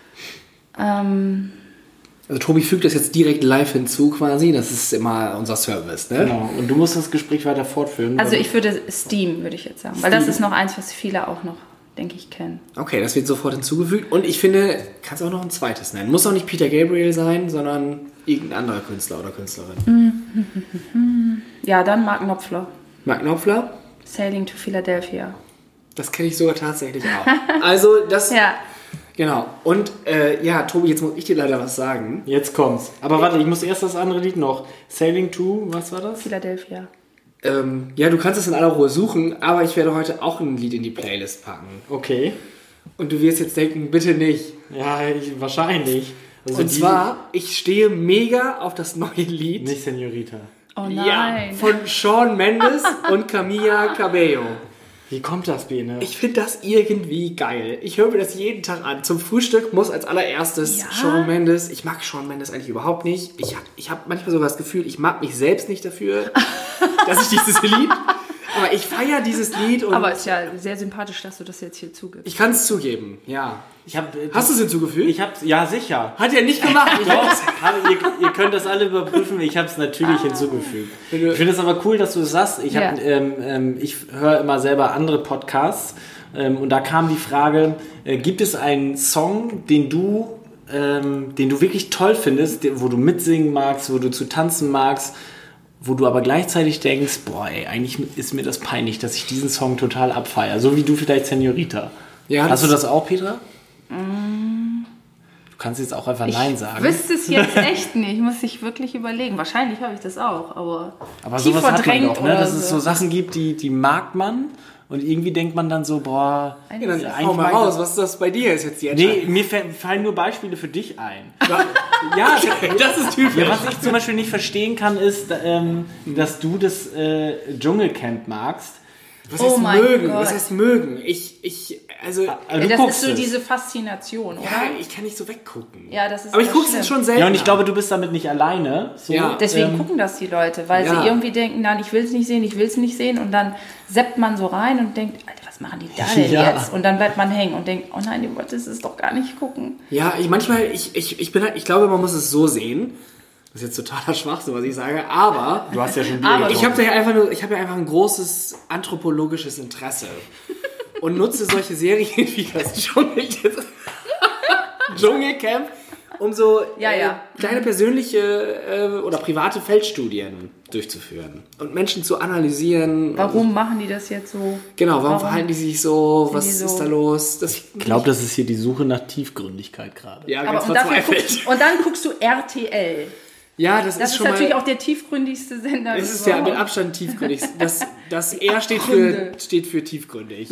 Ähm, Also Tobi fügt das jetzt direkt live hinzu quasi. Das ist immer unser Service, ne? Genau. Und du musst das Gespräch weiter fortführen. also weil- ich würde Steam, würde ich jetzt sagen. Weil das ist noch eins, was viele auch noch, denke ich, kennen. Okay, das wird sofort hinzugefügt. Und ich finde, kannst auch noch ein zweites nennen. Muss auch nicht Peter Gabriel sein, sondern irgendein anderer Künstler oder Künstlerin. Ja, dann Mark Knopfler. Mark Knopfler, Sailing to Philadelphia. das kenne ich sogar tatsächlich auch. Also das, Ja, genau. Und äh, ja, Tobi, jetzt muss ich dir leider was sagen. Jetzt kommt's. Aber warte, ich muss erst das andere Lied noch. Sailing to, was war das? Philadelphia. Ähm, ja, du kannst es in aller Ruhe suchen, aber ich werde heute auch ein Lied in die Playlist packen. Okay. Und du wirst jetzt denken, bitte nicht. Ja, ich, wahrscheinlich. Also Und die- zwar, ich stehe mega auf das neue Lied. Nicht Senorita. Oh Ja, nein. von Shawn Mendes und Camila Cabello. Wie kommt das, Bene? Ich finde das irgendwie geil. Ich höre mir das jeden Tag an. Zum Frühstück muss als allererstes Ja? Shawn Mendes. Ich mag Shawn Mendes eigentlich überhaupt nicht. Ich habe ich hab manchmal sogar das Gefühl, ich mag mich selbst nicht dafür, dass ich dieses Lied. Aber ich feiere dieses Lied und Aber es ist ja sehr sympathisch, dass du das jetzt hier zugibst. ich kann es zugeben. Ja. Ich hab, äh, Hast du es hinzugefügt? Ich hab's, ja sicher. Hat er nicht gemacht. Ich hab Doch, das- hab, ihr, ihr könnt das alle überprüfen. Ich habe es natürlich hinzugefügt. Ich finde es aber cool, dass du es sagst. Ich, hab, Ja. ähm, ähm, ich höre immer selber andere Podcasts ähm, und da kam die Frage, äh, gibt es einen Song, den du, ähm, den du wirklich toll findest, den, wo du mitsingen magst, wo du zu tanzen magst, wo du aber gleichzeitig denkst, boah, ey, eigentlich ist mir das peinlich, dass ich diesen Song total abfeiere. So wie du vielleicht Senorita. Ja, Hast das- du das auch, Petra? Du kannst jetzt auch einfach Nein sagen. Ich wüsste es jetzt echt nicht, muss ich wirklich überlegen. Wahrscheinlich habe ich das auch, aber, Aber tief sowas hat man verdrängt doch, ne? oder Dass es so Sachen gibt, die, die mag man und irgendwie denkt man dann so, boah, Ja, dann eigentlich hau mal mag ich raus, das- was ist das bei dir ist jetzt die Nee, Entscheidung? mir fa- fallen nur Beispiele für dich ein. Ja, das ist typisch. Ja, was ich zum Beispiel nicht verstehen kann, ist, ähm, dass du das äh, Dschungelcamp magst. Was Oh heißt mein mögen? Gott. Was heißt mögen? Ich, ich, also, Also Ja, du das guckst ist so es. diese Faszination, oder? ja, ich kann nicht so weggucken. Ja, das ist Aber ich aber gucke es schlimm. schon selten. Ja, und ich glaube, du bist damit nicht alleine. So, Ja. Deswegen ähm, gucken das die Leute, weil ja. sie irgendwie denken, nein, ich will es nicht sehen, ich will es nicht sehen. Und dann seppt man so rein und denkt, Alter, was machen die da denn Ja. jetzt? Und dann bleibt man hängen und denkt, oh nein, du wolltest es doch gar nicht gucken. Ja, ich manchmal, ich, ich, ich bin halt, ich glaube, man muss es so sehen. Das ist jetzt totaler Schwachsinn, was ich sage, aber Du hast ja schon Bier Aber ich getrunken. habe da ja einfach nur, ich habe ja einfach ein großes anthropologisches Interesse und nutze solche Serien wie das Dschungel, Dschungelcamp, um so Ja, äh, ja. kleine persönliche äh, oder private Feldstudien durchzuführen und Menschen zu analysieren. Warum machen die das jetzt so? Genau, warum, Warum verhalten die sich so? sind Was die so- ist da los? Das, Ich glaube, das ist hier die Suche nach Tiefgründigkeit gerade. ja, Aber ganz und, dafür verzweifelt. guckst, und dann guckst du R T L. Ja, das, Das ist ist schon natürlich mal... auch der tiefgründigste Sender. Es ist ja mit überhaupt. Abstand tiefgründig. Das, das R steht für, Gründe. steht für tiefgründig.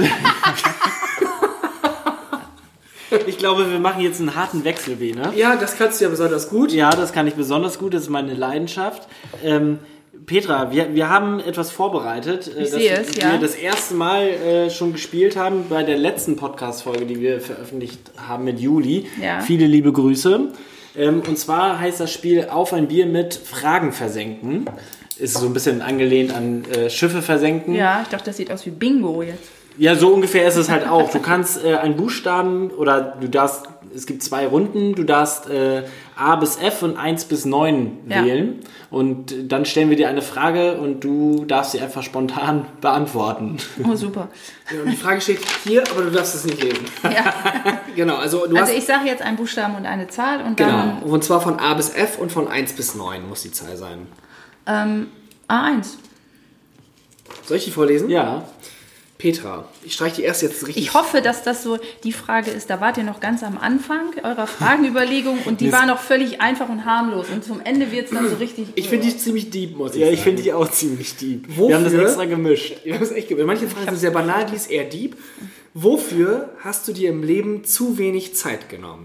Ich glaube, wir machen jetzt einen harten Wechsel, Bene. Ja, das kannst du ja besonders gut. Ja, das kann ich besonders gut, das ist meine Leidenschaft. Ähm, Petra, wir, wir haben etwas vorbereitet, äh, Ich das sehe es, wir ja. das erste Mal äh, schon gespielt haben bei der letzten Podcast-Folge, die wir veröffentlicht haben mit Juli. Ja. Viele liebe Grüße. Ähm, und zwar heißt das Spiel Auf ein Bier mit Fragen versenken. Ist so ein bisschen angelehnt an äh, Schiffe versenken. Ja, ich dachte, das sieht aus wie Bingo jetzt. Ja, so ungefähr ist es halt auch. Du kannst äh, einen Buchstaben oder du darfst, es gibt zwei Runden, du darfst äh, A bis F und eins bis neun Ja. wählen. Und äh, dann stellen wir dir eine Frage und du darfst sie einfach spontan beantworten. Oh, super. Ja, und die Frage steht hier, aber du darfst es nicht lesen. Ja. Genau, also du Also hast... ich sage jetzt einen Buchstaben und eine Zahl und Genau, dann und zwar von A bis F und von eins bis neun muss die Zahl sein. ähm, A eins. Soll ich die vorlesen? Ja. Petra, ich streiche die erst jetzt richtig... Ich hoffe, dass das so die Frage ist, da wart ihr noch ganz am Anfang eurer Fragenüberlegung und die war noch völlig einfach und harmlos und zum Ende wird es dann so richtig... Ich finde die ziemlich deep, muss ich Ja, sagen. ich finde die auch ziemlich deep. Wofür? Wir haben das extra gemischt. Wir haben es echt gewählt. Manche Fragen sind sehr banal, die ist eher deep. Wofür hast du dir im Leben zu wenig Zeit genommen?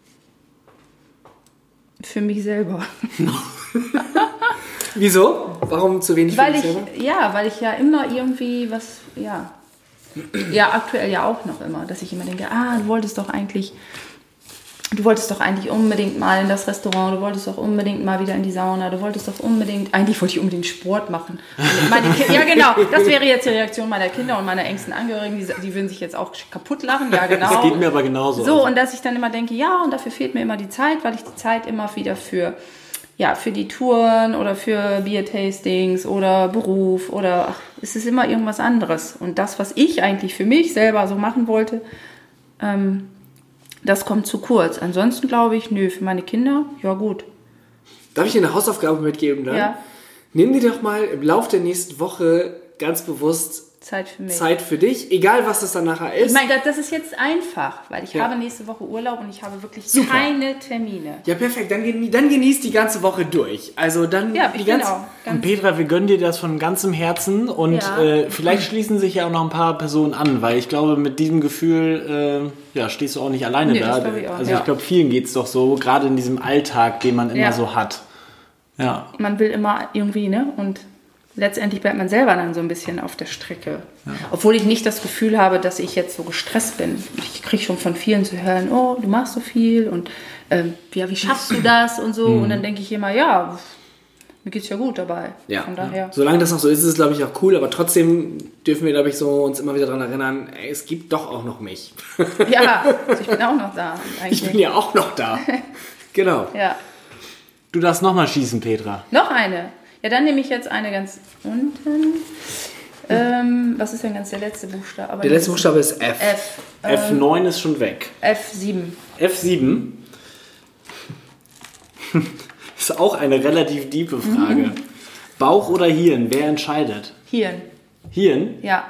Für mich selber. Wieso? Warum zu wenig für Weil dich ich, selber? ja, weil ich ja immer irgendwie was, ja, ja, aktuell ja auch noch immer, dass ich immer denke, ah, du wolltest doch eigentlich, du wolltest doch eigentlich unbedingt mal in das Restaurant, du wolltest doch unbedingt mal wieder in die Sauna, du wolltest doch unbedingt, eigentlich wollte ich unbedingt Sport machen. Und meine Ki- ja, genau, das wäre jetzt die Reaktion meiner Kinder und meiner engsten Angehörigen, die, die würden sich jetzt auch kaputt lachen, ja, genau. Das geht mir aber genauso. So, und dass ich dann immer denke, ja, und dafür fehlt mir immer die Zeit, weil ich die Zeit immer wieder für, ja, für die Touren oder für Biertastings oder Beruf oder ach, es ist immer irgendwas anderes. Und das, was ich eigentlich für mich selber so machen wollte, ähm, das kommt zu kurz. Ansonsten glaube ich, nö, für meine Kinder, ja gut. Darf ich dir eine Hausaufgabe mitgeben dann? Ja. Nimm dir doch mal im Laufe der nächsten Woche ganz bewusst Zeit für mich. Zeit für dich, egal was das dann nachher ist. Ich meine, das, das ist jetzt einfach, weil ich Ja. habe nächste Woche Urlaub und ich habe wirklich Super. keine Termine. Ja, perfekt. Dann, geni- dann genieß die ganze Woche durch. Also dann Ja, die ich bin ganze... auch. Und Ganz Petra, wir gönnen dir das von ganzem Herzen und Ja. äh, vielleicht schließen sich ja auch noch ein paar Personen an, weil ich glaube, mit diesem Gefühl äh, ja, stehst du auch nicht alleine Nee, da. das glaube ich auch, also ja. ich glaube, vielen geht es doch so, gerade in diesem Alltag, den man immer Ja. so hat. Ja. man will immer irgendwie, ne? Und letztendlich bleibt man selber dann so ein bisschen auf der Strecke. Obwohl ich nicht das Gefühl habe, dass ich jetzt so gestresst bin. Ich kriege schon von vielen zu hören, oh, du machst so viel und ähm, ja, wie schaffst du das und so. Und dann denke ich immer, ja, mir geht's ja gut dabei. Ja, Von daher. solange das noch so ist, ist es, glaube ich, auch cool. Aber trotzdem dürfen wir, glaube ich, so uns immer wieder daran erinnern, ey, es gibt doch auch noch mich. Ja, also ich bin auch noch da. Eigentlich. Ich bin ja auch noch da. Genau. Ja. Du darfst nochmal schießen, Petra. Noch eine. Ja, dann nehme ich jetzt eine ganz unten. Ähm, was ist denn ganz der letzte Buchstabe? Aber Der letzte das ist Buchstabe ist F. F. F neun ist schon weg. F sieben. F sieben ist auch eine relativ diepe Frage. Bauch oder Hirn? Wer entscheidet? Hirn. Hirn? Ja.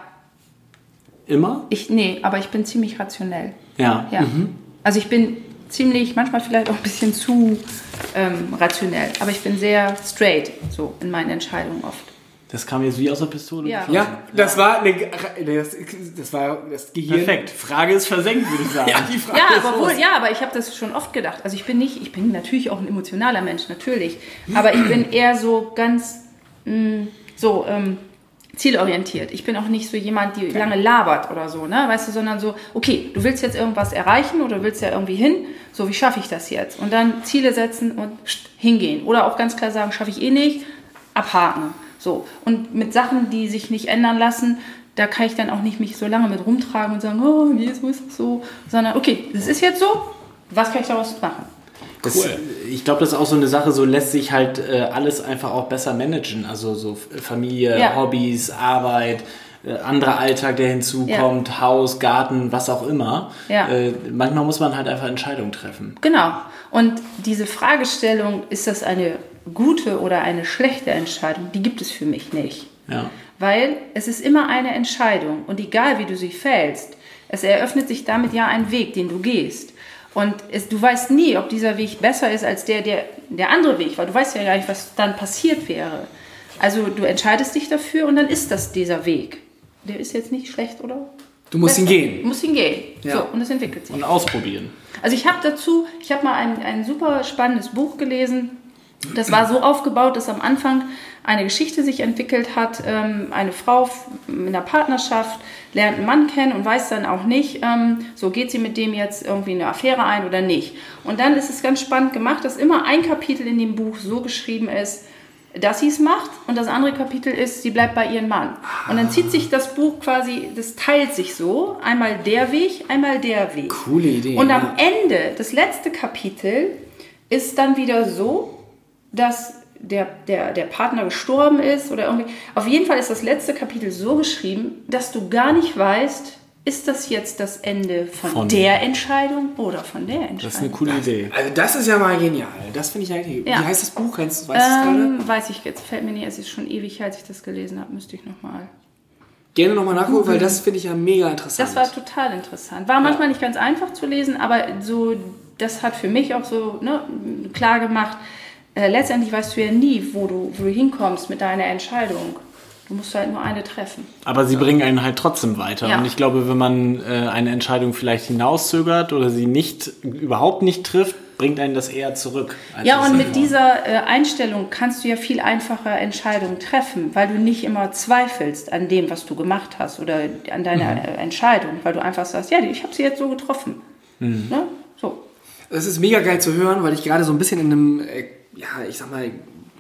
Immer? Ich, nee, aber ich bin ziemlich rationell. Ja. Ja. Mhm. Also ich bin ziemlich, manchmal vielleicht auch ein bisschen zu ähm, rationell, aber ich bin sehr straight so in meinen Entscheidungen oft. Das kam jetzt wie aus der Pistole. Ja. Ja, das war eine, das, das war das Gehirn. Perfekt. Frage ist versenkt, würde ich sagen. Ja, die Frage Ja, ist aber los. wohl, ja, aber ich habe das schon oft gedacht. Also ich bin nicht, ich bin natürlich auch ein emotionaler Mensch, natürlich. Aber ich bin eher so ganz mh, so ähm, zielorientiert. Ich bin auch nicht so jemand, die lange labert oder so, ne, weißt du, sondern so, okay, du willst jetzt irgendwas erreichen oder du willst ja irgendwie hin, so, wie schaffe ich das jetzt? Und dann Ziele setzen und hingehen. Oder auch ganz klar sagen, schaffe ich eh nicht, abhaken. So. Und mit Sachen, die sich nicht ändern lassen, da kann ich dann auch nicht mich so lange mit rumtragen und sagen, oh, wie ist es so, sondern okay, das ist jetzt so, was kann ich daraus machen? Das, ich glaube, das ist auch so eine Sache, so lässt sich halt äh, alles einfach auch besser managen. Also so Familie, Ja. Hobbys, Arbeit, äh, anderer Alltag, der hinzukommt, Ja. Haus, Garten, was auch immer. Ja. Äh, manchmal muss man halt einfach Entscheidungen treffen. Genau. Und diese Fragestellung, ist das eine gute oder eine schlechte Entscheidung, die gibt es für mich nicht. Ja. Weil es ist immer eine Entscheidung und egal wie du sie fällst, es eröffnet sich damit ja ein Weg, den du gehst. Und es, du weißt nie, ob dieser Weg besser ist als der, der, der andere Weg, weil du weißt ja gar nicht, was dann passiert wäre. Also du entscheidest dich dafür und dann ist das dieser Weg. Der ist jetzt nicht schlecht, oder? Du musst ihn Besser. gehen. Du musst ihn gehen. Ja. So, und es entwickelt sich. Und ausprobieren. Also ich habe dazu, ich habe mal ein, ein super spannendes Buch gelesen. Das war so aufgebaut, dass am Anfang eine Geschichte sich entwickelt hat. Ähm, eine Frau in einer Partnerschaft lernt einen Mann kennen und weiß dann auch nicht, ähm, so geht sie mit dem jetzt irgendwie eine Affäre ein oder nicht. Und dann ist es ganz spannend gemacht, dass immer ein Kapitel in dem Buch so geschrieben ist, dass sie es macht und das andere Kapitel ist, sie bleibt bei ihrem Mann. Und dann zieht sich das Buch quasi, das teilt sich so, einmal der Weg, einmal der Weg. Coole Idee. Und ja. am Ende, das letzte Kapitel, ist dann wieder so, dass der, der, der Partner gestorben ist oder irgendwie. Auf jeden Fall ist das letzte Kapitel so geschrieben, dass du gar nicht weißt, ist das jetzt das Ende von, Von- der Entscheidung oder von der Entscheidung. Das ist eine coole Idee. Also das ist ja mal genial. Das finde ich eigentlich. Ja. Wie heißt das Buch? Weißt du es gerade? ähm, weiß ich jetzt, fällt mir nicht, es ist schon ewig her, als ich das gelesen habe, müsste ich nochmal. Gerne nochmal nachgucken, weil das finde ich ja mega interessant. Das war total interessant. War manchmal nicht ganz einfach zu lesen, aber so, das hat für mich auch so ne, klar gemacht, äh, letztendlich weißt du ja nie, wo du, wo du hinkommst mit deiner Entscheidung. Du musst halt nur eine treffen. Aber sie bringen einen halt trotzdem weiter. Ja. Und ich glaube, wenn man äh, eine Entscheidung vielleicht hinauszögert oder sie nicht überhaupt nicht trifft, bringt einen das eher zurück. als Ja, es und mit war. dieser äh, Einstellung kannst du ja viel einfacher Entscheidungen treffen, weil du nicht immer zweifelst an dem, was du gemacht hast oder an deiner äh, Entscheidung, weil du einfach sagst, ja, ich habe sie jetzt so getroffen. Ne? So. Das ist mega geil zu hören, weil ich gerade so ein bisschen in einem, äh, ja, ich sag mal,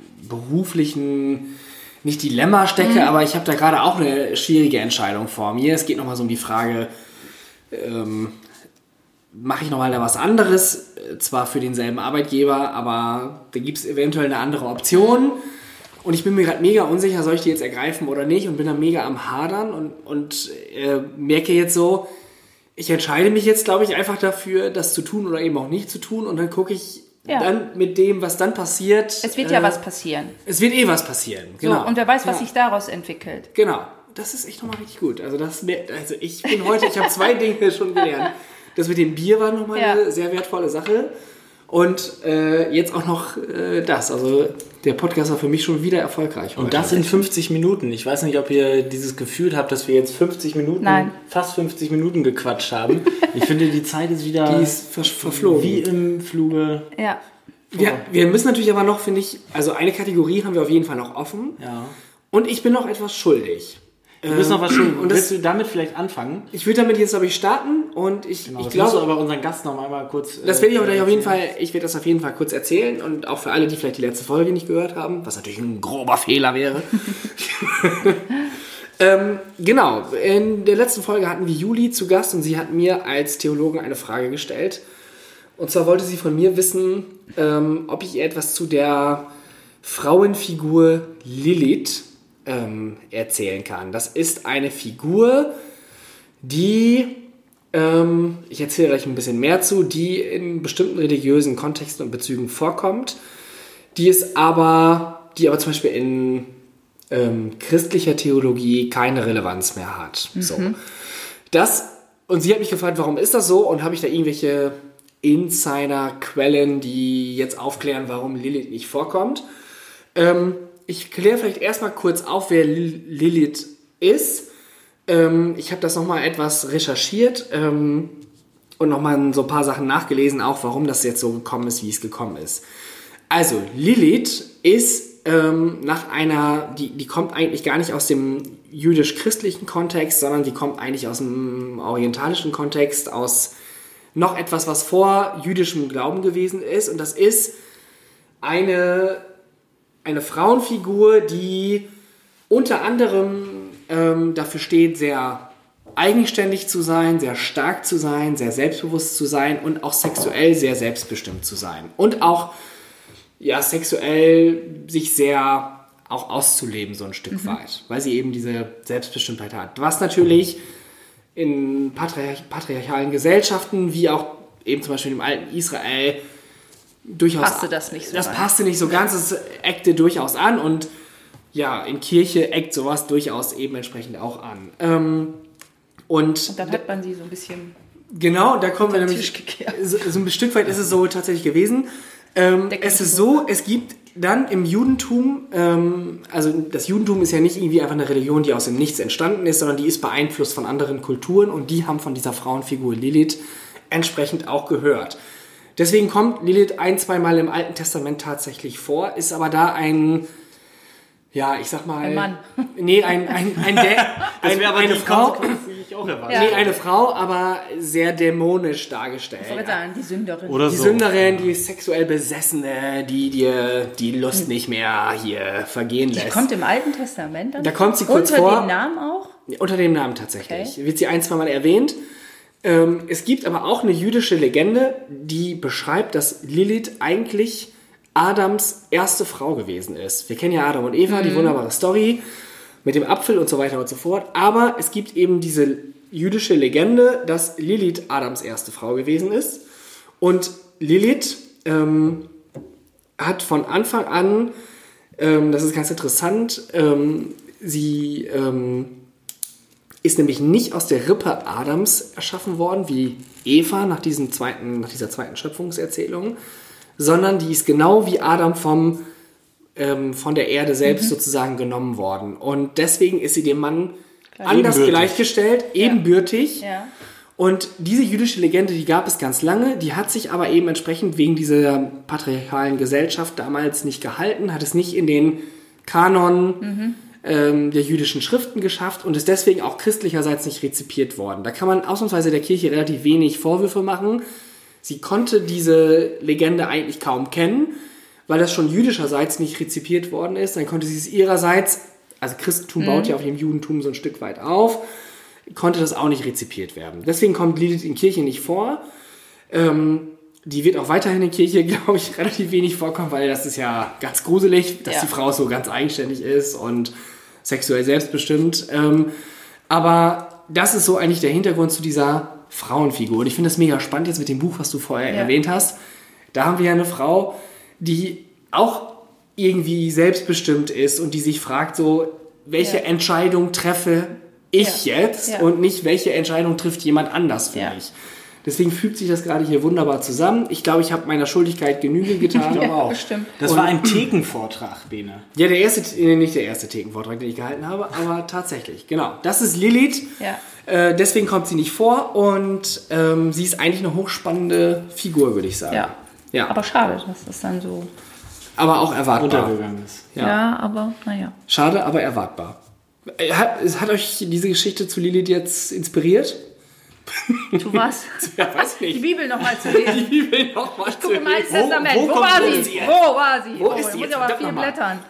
beruflichen, nicht Dilemma stecke, aber ich habe da gerade auch eine schwierige Entscheidung vor mir. Es geht nochmal so um die Frage, ähm, mache ich nochmal da was anderes, äh, zwar für denselben Arbeitgeber, aber da gibt es eventuell eine andere Option. Und ich bin mir gerade mega unsicher, soll ich die jetzt ergreifen oder nicht, und bin da mega am Hadern und, und äh, merke jetzt so, ich entscheide mich jetzt, glaube ich, einfach dafür, das zu tun oder eben auch nicht zu tun, und dann gucke ich Ja. dann mit dem, was dann passiert. Es wird äh, ja was passieren. Es wird eh was passieren, genau. So, und wer weiß, was ja. sich daraus entwickelt. Genau, das ist echt nochmal richtig gut. Also, das, also ich bin heute, ich habe zwei Dinge schon gelernt. Das mit dem Bier war nochmal Ja. eine sehr wertvolle Sache. Und äh, jetzt auch noch äh, das. Also der Podcast war für mich schon wieder erfolgreich heute. Und das in fünfzig Minuten. Ich weiß nicht, ob ihr dieses Gefühl habt, dass wir jetzt fünfzig Minuten, Nein. fast fünfzig Minuten gequatscht haben. Ich finde, die Zeit ist wieder Die ist ver verflogen. wie im Fluge. Ja. wir, wir müssen natürlich aber noch, finde ich, also eine Kategorie haben wir auf jeden Fall noch offen. Ja. Und ich bin noch etwas schuldig. Du bist noch was schuld. und das- Willst du damit vielleicht anfangen? Ich würde damit jetzt, glaube ich, starten. Und ich, Genau, ich das musst du glaube, aber unseren Gast noch einmal kurz... das äh, werde ich aber gleich auf jeden erzählen. Fall, ich werde das auf jeden Fall kurz erzählen. Und auch für alle, die vielleicht die letzte Folge nicht gehört haben, was natürlich ein grober Fehler wäre. ähm, genau, in der letzten Folge hatten wir Juli zu Gast und sie hat mir als Theologin eine Frage gestellt. Und zwar wollte sie von mir wissen, ähm, ob ich ihr etwas zu der Frauenfigur Lilith ähm, erzählen kann. Das ist eine Figur, die, ähm, ich erzähle gleich ein bisschen mehr zu, die in bestimmten religiösen Kontexten und Bezügen vorkommt, die ist aber, die aber zum Beispiel in ähm, christlicher Theologie keine Relevanz mehr hat. Mhm. So. Das, und sie hat mich gefragt, warum ist das so? Und habe ich da irgendwelche Insider-Quellen, die jetzt aufklären, warum Lilith nicht vorkommt? Ähm, ich kläre vielleicht erstmal kurz auf, wer Lilith ist. Ähm, ich habe das nochmal etwas recherchiert ähm, und nochmal so ein paar Sachen nachgelesen, auch warum das jetzt so gekommen ist, wie es gekommen ist. Also, Lilith ist ähm, nach einer, die, die kommt eigentlich gar nicht aus dem jüdisch-christlichen Kontext, sondern die kommt eigentlich aus dem orientalischen Kontext, aus noch etwas, was vor jüdischem Glauben gewesen ist. Und das ist eine, eine Frauenfigur, die unter anderem ähm, dafür steht, sehr eigenständig zu sein, sehr stark zu sein, sehr selbstbewusst zu sein und auch sexuell sehr selbstbestimmt zu sein. Und auch ja, sexuell sich sehr auch auszuleben, so ein Stück mhm. weit, weil sie eben diese Selbstbestimmtheit hat. Was natürlich in patriarch- patriarchalen Gesellschaften, wie auch eben zum Beispiel im alten Israel, durchaus... Passte das nicht so Das rein. passte nicht so ganz, es eckte durchaus an und ja, in Kirche eckt sowas durchaus eben entsprechend auch an. Ähm, und, und dann hat man sie so ein bisschen... Genau, da kommen wir nämlich... So, so ein Stück weit ist es so tatsächlich gewesen. Ähm, es ist so, es gibt dann im Judentum, ähm, also das Judentum ist ja nicht irgendwie einfach eine Religion, die aus dem Nichts entstanden ist, sondern die ist beeinflusst von anderen Kulturen und die haben von dieser Frauenfigur Lilith entsprechend auch gehört. Deswegen kommt Lilith ein, zweimal im Alten Testament tatsächlich vor, ist aber da ein, ja, ich sag mal... Ein Mann. Nee, ein, ein, ein, ein, ein aber eine die Frau... Konsequenz, die ich auch erwarte. Nee, eine Frau, aber sehr dämonisch dargestellt. Ich wollte sagen, die Sünderin. Oder Die so. Sünderin, die sexuell Besessene, die dir die Lust nicht mehr hier vergehen Die lässt. kommt im Alten Testament dann? Da kommt sie kurz Unter vor. dem Namen auch? Unter dem Namen tatsächlich. Okay. Wird sie ein, zweimal erwähnt. Ähm, es gibt aber auch eine jüdische Legende, die beschreibt, dass Lilith eigentlich Adams erste Frau gewesen ist. Wir kennen ja Adam und Eva, mhm. die wunderbare Story mit dem Apfel und so weiter und so fort. Aber es gibt eben diese jüdische Legende, dass Lilith Adams erste Frau gewesen ist. Und Lilith ähm, hat von Anfang an, ähm, das ist ganz interessant, ähm, sie ähm, ist nämlich nicht aus der Rippe Adams erschaffen worden, wie Eva nach, diesem zweiten, nach dieser zweiten Schöpfungserzählung, sondern die ist genau wie Adam vom, ähm, von der Erde selbst mhm. sozusagen genommen worden. Und deswegen ist sie dem Mann Gleich. anders ebenbürtig. gleichgestellt, ebenbürtig. Ja. Ja. Und diese jüdische Legende, die gab es ganz lange, die hat sich aber eben entsprechend wegen dieser patriarchalen Gesellschaft damals nicht gehalten, hat es nicht in den Kanon mhm. ähm, der jüdischen Schriften geschafft und ist deswegen auch christlicherseits nicht rezipiert worden. Da kann man ausnahmsweise der Kirche relativ wenig Vorwürfe machen. Sie konnte diese Legende eigentlich kaum kennen, weil das schon jüdischerseits nicht rezipiert worden ist. Dann konnte sie es ihrerseits, also Christentum mhm. baut ja auf dem Judentum so ein Stück weit auf, konnte das auch nicht rezipiert werden. Deswegen kommt Lilith in Kirche nicht vor. Ähm, die wird auch weiterhin in Kirche, glaube ich, relativ wenig vorkommen, weil das ist ja ganz gruselig, dass ja. die Frau so ganz eigenständig ist und sexuell selbstbestimmt. Ähm, aber das ist so eigentlich der Hintergrund zu dieser Frauenfigur. Und ich finde das mega spannend jetzt mit dem Buch, was du vorher ja. erwähnt hast. Da haben wir ja eine Frau, die auch irgendwie selbstbestimmt ist und die sich fragt so, welche ja. Entscheidung treffe ich ja. jetzt ja. und nicht, welche Entscheidung trifft jemand anders für ja. mich. Deswegen fügt sich das gerade hier wunderbar zusammen. Ich glaube, ich habe meiner Schuldigkeit Genüge getan. ja, aber auch. Bestimmt. Das und war ein Thekenvortrag, Bene. Ja, der erste, nicht der erste Thekenvortrag, den ich gehalten habe, aber tatsächlich, genau. Das ist Lilith. Ja. Äh, deswegen kommt sie nicht vor und ähm, sie ist eigentlich eine hochspannende Figur, würde ich sagen. Ja. ja. Aber schade, dass das dann so aber auch erwartbar untergegangen ist. Ja, ja aber naja. Schade, aber erwartbar. Hat, hat euch diese Geschichte zu Lilith jetzt inspiriert? Du was? Ja, weiß nicht. Die Bibel nochmal zu lesen. Die Bibel nochmal zu lesen. Guck im Alten Testament. Wo, wo, wo war sie? Jetzt? Wo war sie? Wo oh, ist sie muss jetzt? aber viel blättern.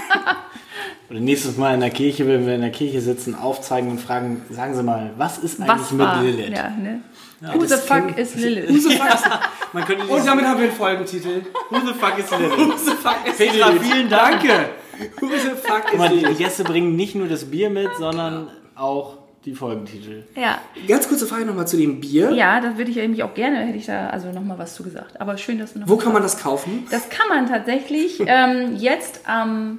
Oder nächstes Mal in der Kirche, wenn wir in der Kirche sitzen, aufzeigen und fragen, sagen Sie mal, was ist eigentlich was mit war? Lilith? Ja, ne? Ja, Who the fuck is Lilith? Who the fuck is Man könnte Und damit haben wir einen Folgentitel. Who the fuck is Lilith? Who the fuck is Petra, Lilith? vielen Dank. Danke. Who the fuck Guck is mal, die Lilith? Gäste bringen nicht nur das Bier mit, sondern auch die Folgentitel. Ja. Ganz kurze Frage nochmal zu dem Bier. Ja, das würde ich eigentlich auch gerne, hätte ich da also nochmal was zu gesagt. Aber schön, dass du noch Wo kann man das kaufen? Das kann man tatsächlich ähm, jetzt am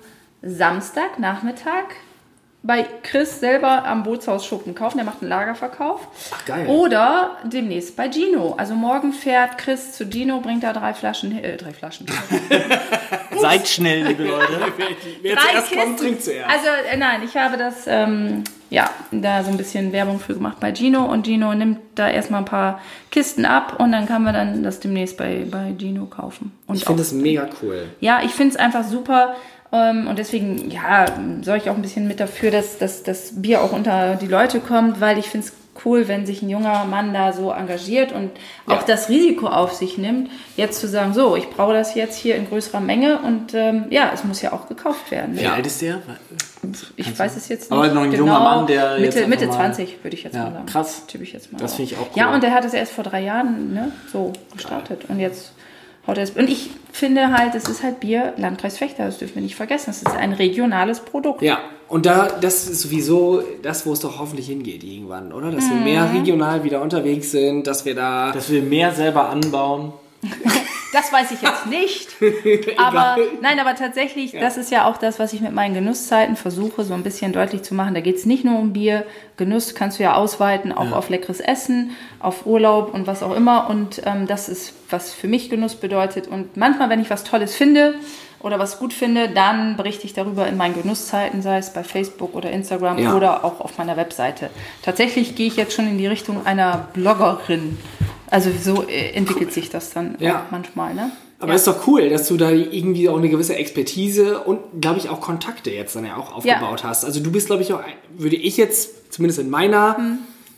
Samstag, Nachmittag bei Chris selber am Bootshaus Schuppen kaufen. Der macht einen Lagerverkauf. Ach, geil. Oder demnächst bei Gino. Also morgen fährt Chris zu Gino, bringt da drei Flaschen, äh, drei Flaschen. Seid schnell, liebe Leute. Wer drei zuerst kommt, Kisten. trinkt zuerst. Also äh, nein, ich habe das, ähm, ja, da so ein bisschen Werbung für gemacht bei Gino. Und Gino nimmt da erstmal ein paar Kisten ab und dann kann man dann das demnächst bei, bei Gino kaufen. Und Ich finde auch- das mega cool. Ja, ich finde es einfach super. Ähm, und deswegen, ja, sorge ich auch ein bisschen mit dafür, dass, dass das Bier auch unter die Leute kommt, weil ich finde es cool, wenn sich ein junger Mann da so engagiert und auch Ja. das Risiko auf sich nimmt, jetzt zu sagen, so, ich brauche das jetzt hier in größerer Menge und ähm, ja, es muss ja auch gekauft werden. Wie Ja. alt ist der? Ich weiß es jetzt nicht. Aber noch ein junger Mann, der jetzt Mitte, einfach Mitte mal- zwanzig, würde ich jetzt Ja, mal sagen. krass. Tippe ich jetzt mal Das auf. finde ich auch cool. Ja, und der hat es erst vor drei Jahren ne, so gestartet. Und jetzt haut er es. Und ich finde halt, es ist halt Bier Landkreis Vechta, das dürfen wir nicht vergessen. Es ist ein regionales Produkt. Ja, und da, das ist sowieso das, wo es doch hoffentlich hingeht irgendwann, oder? Dass wir mehr regional wieder unterwegs sind, dass wir da... Dass wir mehr selber anbauen. Das weiß ich jetzt nicht. aber nein, aber tatsächlich, das ist ja auch das, was ich mit meinen Genusszeiten versuche, so ein bisschen deutlich zu machen. Da geht es nicht nur um Bier. Genuss kannst du ja ausweiten, auch Ja. auf leckeres Essen, auf Urlaub und was auch immer. Und ähm, das ist, was für mich Genuss bedeutet. Und manchmal, wenn ich was Tolles finde oder was gut finde, dann berichte ich darüber in meinen Genusszeiten, sei es bei Facebook oder Instagram Ja. oder auch auf meiner Webseite. Tatsächlich gehe ich jetzt schon in die Richtung einer Bloggerin. Also so äh, entwickelt sich das dann Ja. auch manchmal, ne? Aber Ja. ist doch cool, dass du da irgendwie auch eine gewisse Expertise und, glaube ich, auch Kontakte jetzt dann ja auch aufgebaut hast. Also du bist, glaube ich, auch, ein- würde ich jetzt, zumindest in meiner Hm.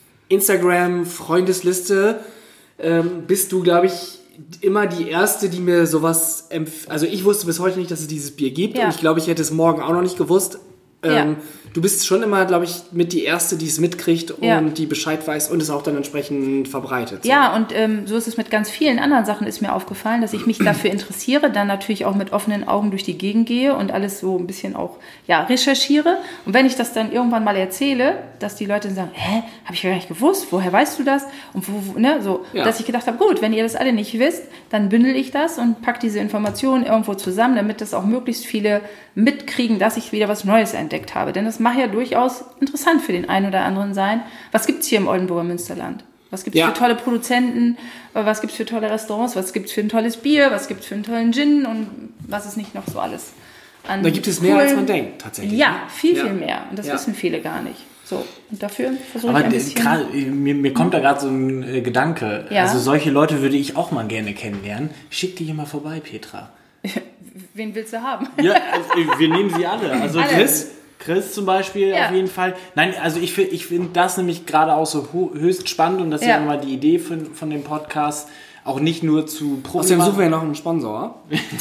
Instagram-Freundesliste, ähm, bist du, glaube ich, immer die Erste, die mir sowas empf... Also ich wusste bis heute nicht, dass es dieses Bier gibt Ja. und ich glaube, ich hätte es morgen auch noch nicht gewusst. Ähm, Ja. Du bist schon immer, glaube ich, mit die Erste, die es mitkriegt und Ja. die Bescheid weiß und es auch dann entsprechend verbreitet. So. Ja, und ähm, so ist es mit ganz vielen anderen Sachen, ist mir aufgefallen, dass ich mich dafür interessiere, dann natürlich auch mit offenen Augen durch die Gegend gehe und alles so ein bisschen auch ja, recherchiere. Und wenn ich das dann irgendwann mal erzähle, dass die Leute dann sagen, hä, habe ich ja gar nicht gewusst, woher weißt du das? Und wo, wo ne, so, Ja. dass ich gedacht habe, gut, wenn ihr das alle nicht wisst, dann bündel ich das und pack diese Informationen irgendwo zusammen, damit das auch möglichst viele mitkriegen, dass ich wieder was Neues entdeckt habe. Denn das mag ja durchaus interessant für den einen oder anderen sein. Was gibt's hier im Oldenburger Münsterland? Was gibt's Ja. für tolle Produzenten? Was gibt's für tolle Restaurants? Was gibt's für ein tolles Bier? Was gibt's für einen tollen Gin? Und was ist nicht noch so alles? An Da gibt es mehr, coolen- als man denkt, tatsächlich. Ja, viel, Ja. viel mehr. Und das Ja. wissen viele gar nicht. So, und dafür versuche ich Aber ein d- bisschen... grad, mir, mir kommt da gerade so ein äh, Gedanke. Ja. Also solche Leute würde ich auch mal gerne kennenlernen. Schick die hier mal vorbei, Petra. Wen willst du haben? Ja, also, äh, wir nehmen sie alle. Also Alle. Chris, Chris zum Beispiel Ja. auf jeden Fall. Nein, also ich, fi- ich finde das nämlich gerade auch so ho- höchst spannend und das ist Ja. ja immer die Idee von, von dem Podcast, auch nicht nur zu Außerdem suchen wir ja noch einen Sponsor.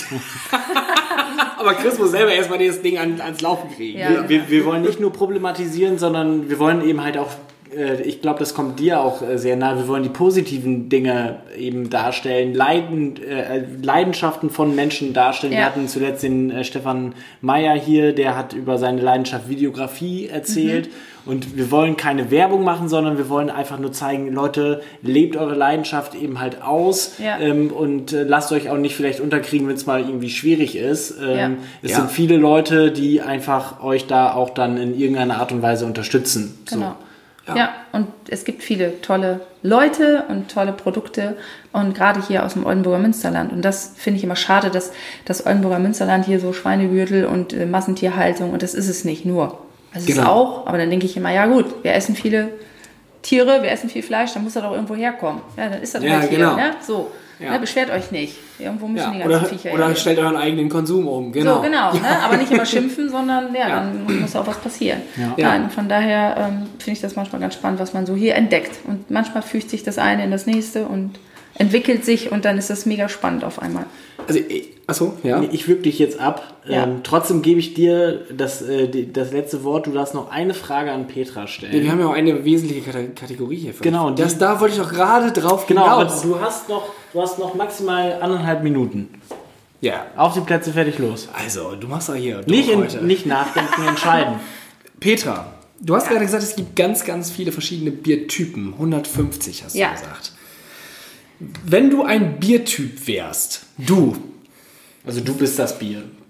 Aber Chris muss selber erstmal das Ding an, ans Laufen kriegen. Ja. wir, wir, wir wollen nicht nur problematisieren, sondern wir wollen eben halt auch, äh, ich glaube, das kommt dir auch äh, sehr nahe, wir wollen die positiven Dinge eben darstellen, Leiden, äh, Leidenschaften von Menschen darstellen. Ja. Wir hatten zuletzt den äh, Stefan Meyer hier, der hat über seine Leidenschaft Videografie erzählt. Mhm. Und wir wollen keine Werbung machen, sondern wir wollen einfach nur zeigen, Leute, lebt eure Leidenschaft eben halt aus Ja. ähm, und äh, lasst euch auch nicht vielleicht unterkriegen, wenn es mal irgendwie schwierig ist. Ähm, Ja. Es Ja. sind viele Leute, die einfach euch da auch dann in irgendeiner Art und Weise unterstützen. Genau. Ja. Ja. und es gibt viele tolle Leute und tolle Produkte und gerade hier aus dem Oldenburger Münsterland. Und das finde ich immer schade, dass das Oldenburger Münsterland hier so Schweinegürtel und äh, Massentierhaltung und das ist es nicht nur. Das ist Genau. es auch, aber dann denke ich immer, ja gut, wir essen viele Tiere, wir essen viel Fleisch, dann muss er doch irgendwo herkommen. Ja, dann ist das Ja, halt hier. genau. Ne? So, Ja. ne, beschwert euch nicht. Irgendwo müssen Ja. die ganzen Oder, Viecher oder her. stellt euren eigenen Konsum um. Genau. So, genau, ne? Aber nicht immer schimpfen, sondern ja, Ja. dann muss auch was passieren. Ja. Nein, von daher ähm, finde ich das manchmal ganz spannend, was man so hier entdeckt. Und manchmal fügt sich das eine in das nächste und entwickelt sich und dann ist das mega spannend auf einmal. Also, ich- achso, ja. Ich würge dich jetzt ab. Ja. Ähm, trotzdem gebe ich dir das, äh, die, das letzte Wort. Du darfst noch eine Frage an Petra stellen. Wir haben ja auch eine wesentliche Kate- Kategorie hier. Für Genau, euch. Das, die- da wollte ich auch gerade drauf Genau, aber hinaus. du hast noch, du hast noch maximal anderthalb Minuten. Ja. Auf die Plätze, fertig, los. Also, du machst doch hier. Nicht, doch in, heute. nicht nachdenken, entscheiden. Petra, du hast gerade gesagt, es gibt ganz, ganz viele verschiedene Biertypen. hundertfünfzig hast Ja. du gesagt. Wenn du ein Biertyp wärst, du, Also du bist das Bier.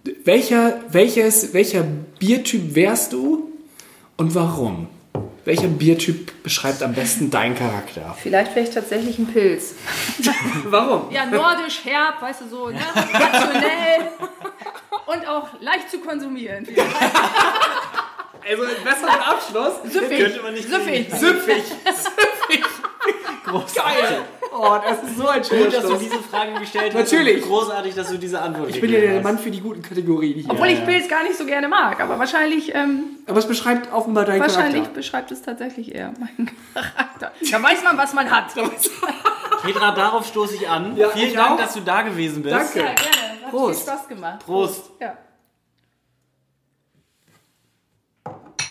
welcher, welches, welcher Biertyp wärst du und warum? Welcher Biertyp beschreibt am besten deinen Charakter? Vielleicht wäre ich tatsächlich ein Pilz. Warum? Ja, nordisch, herb, weißt du, so, ne? Rationell und auch leicht zu konsumieren. Also einen besseren Abschluss Süffig, könnte man nicht süffig. Süffig. Süffig. Geil. Oh, das ist so ein schöner Gut, dass du Schluss. diese Frage gestellt hast. Natürlich. Und großartig, dass du diese Antwort Ich bin ja der gegeben Mann hast. für die guten Kategorien hier. Obwohl ich Pilz gar nicht so gerne mag, aber wahrscheinlich, ähm, Aber es beschreibt offenbar deinen wahrscheinlich Charakter. beschreibt es tatsächlich eher meinen Charakter. Da weiß man, was man hat. Petra, darauf stoße ich an. Ja, Vielen ich Dank, auch. dass du da gewesen bist. Danke. Ja, gerne. Hat Prost. viel Spaß gemacht. Prost. Ja.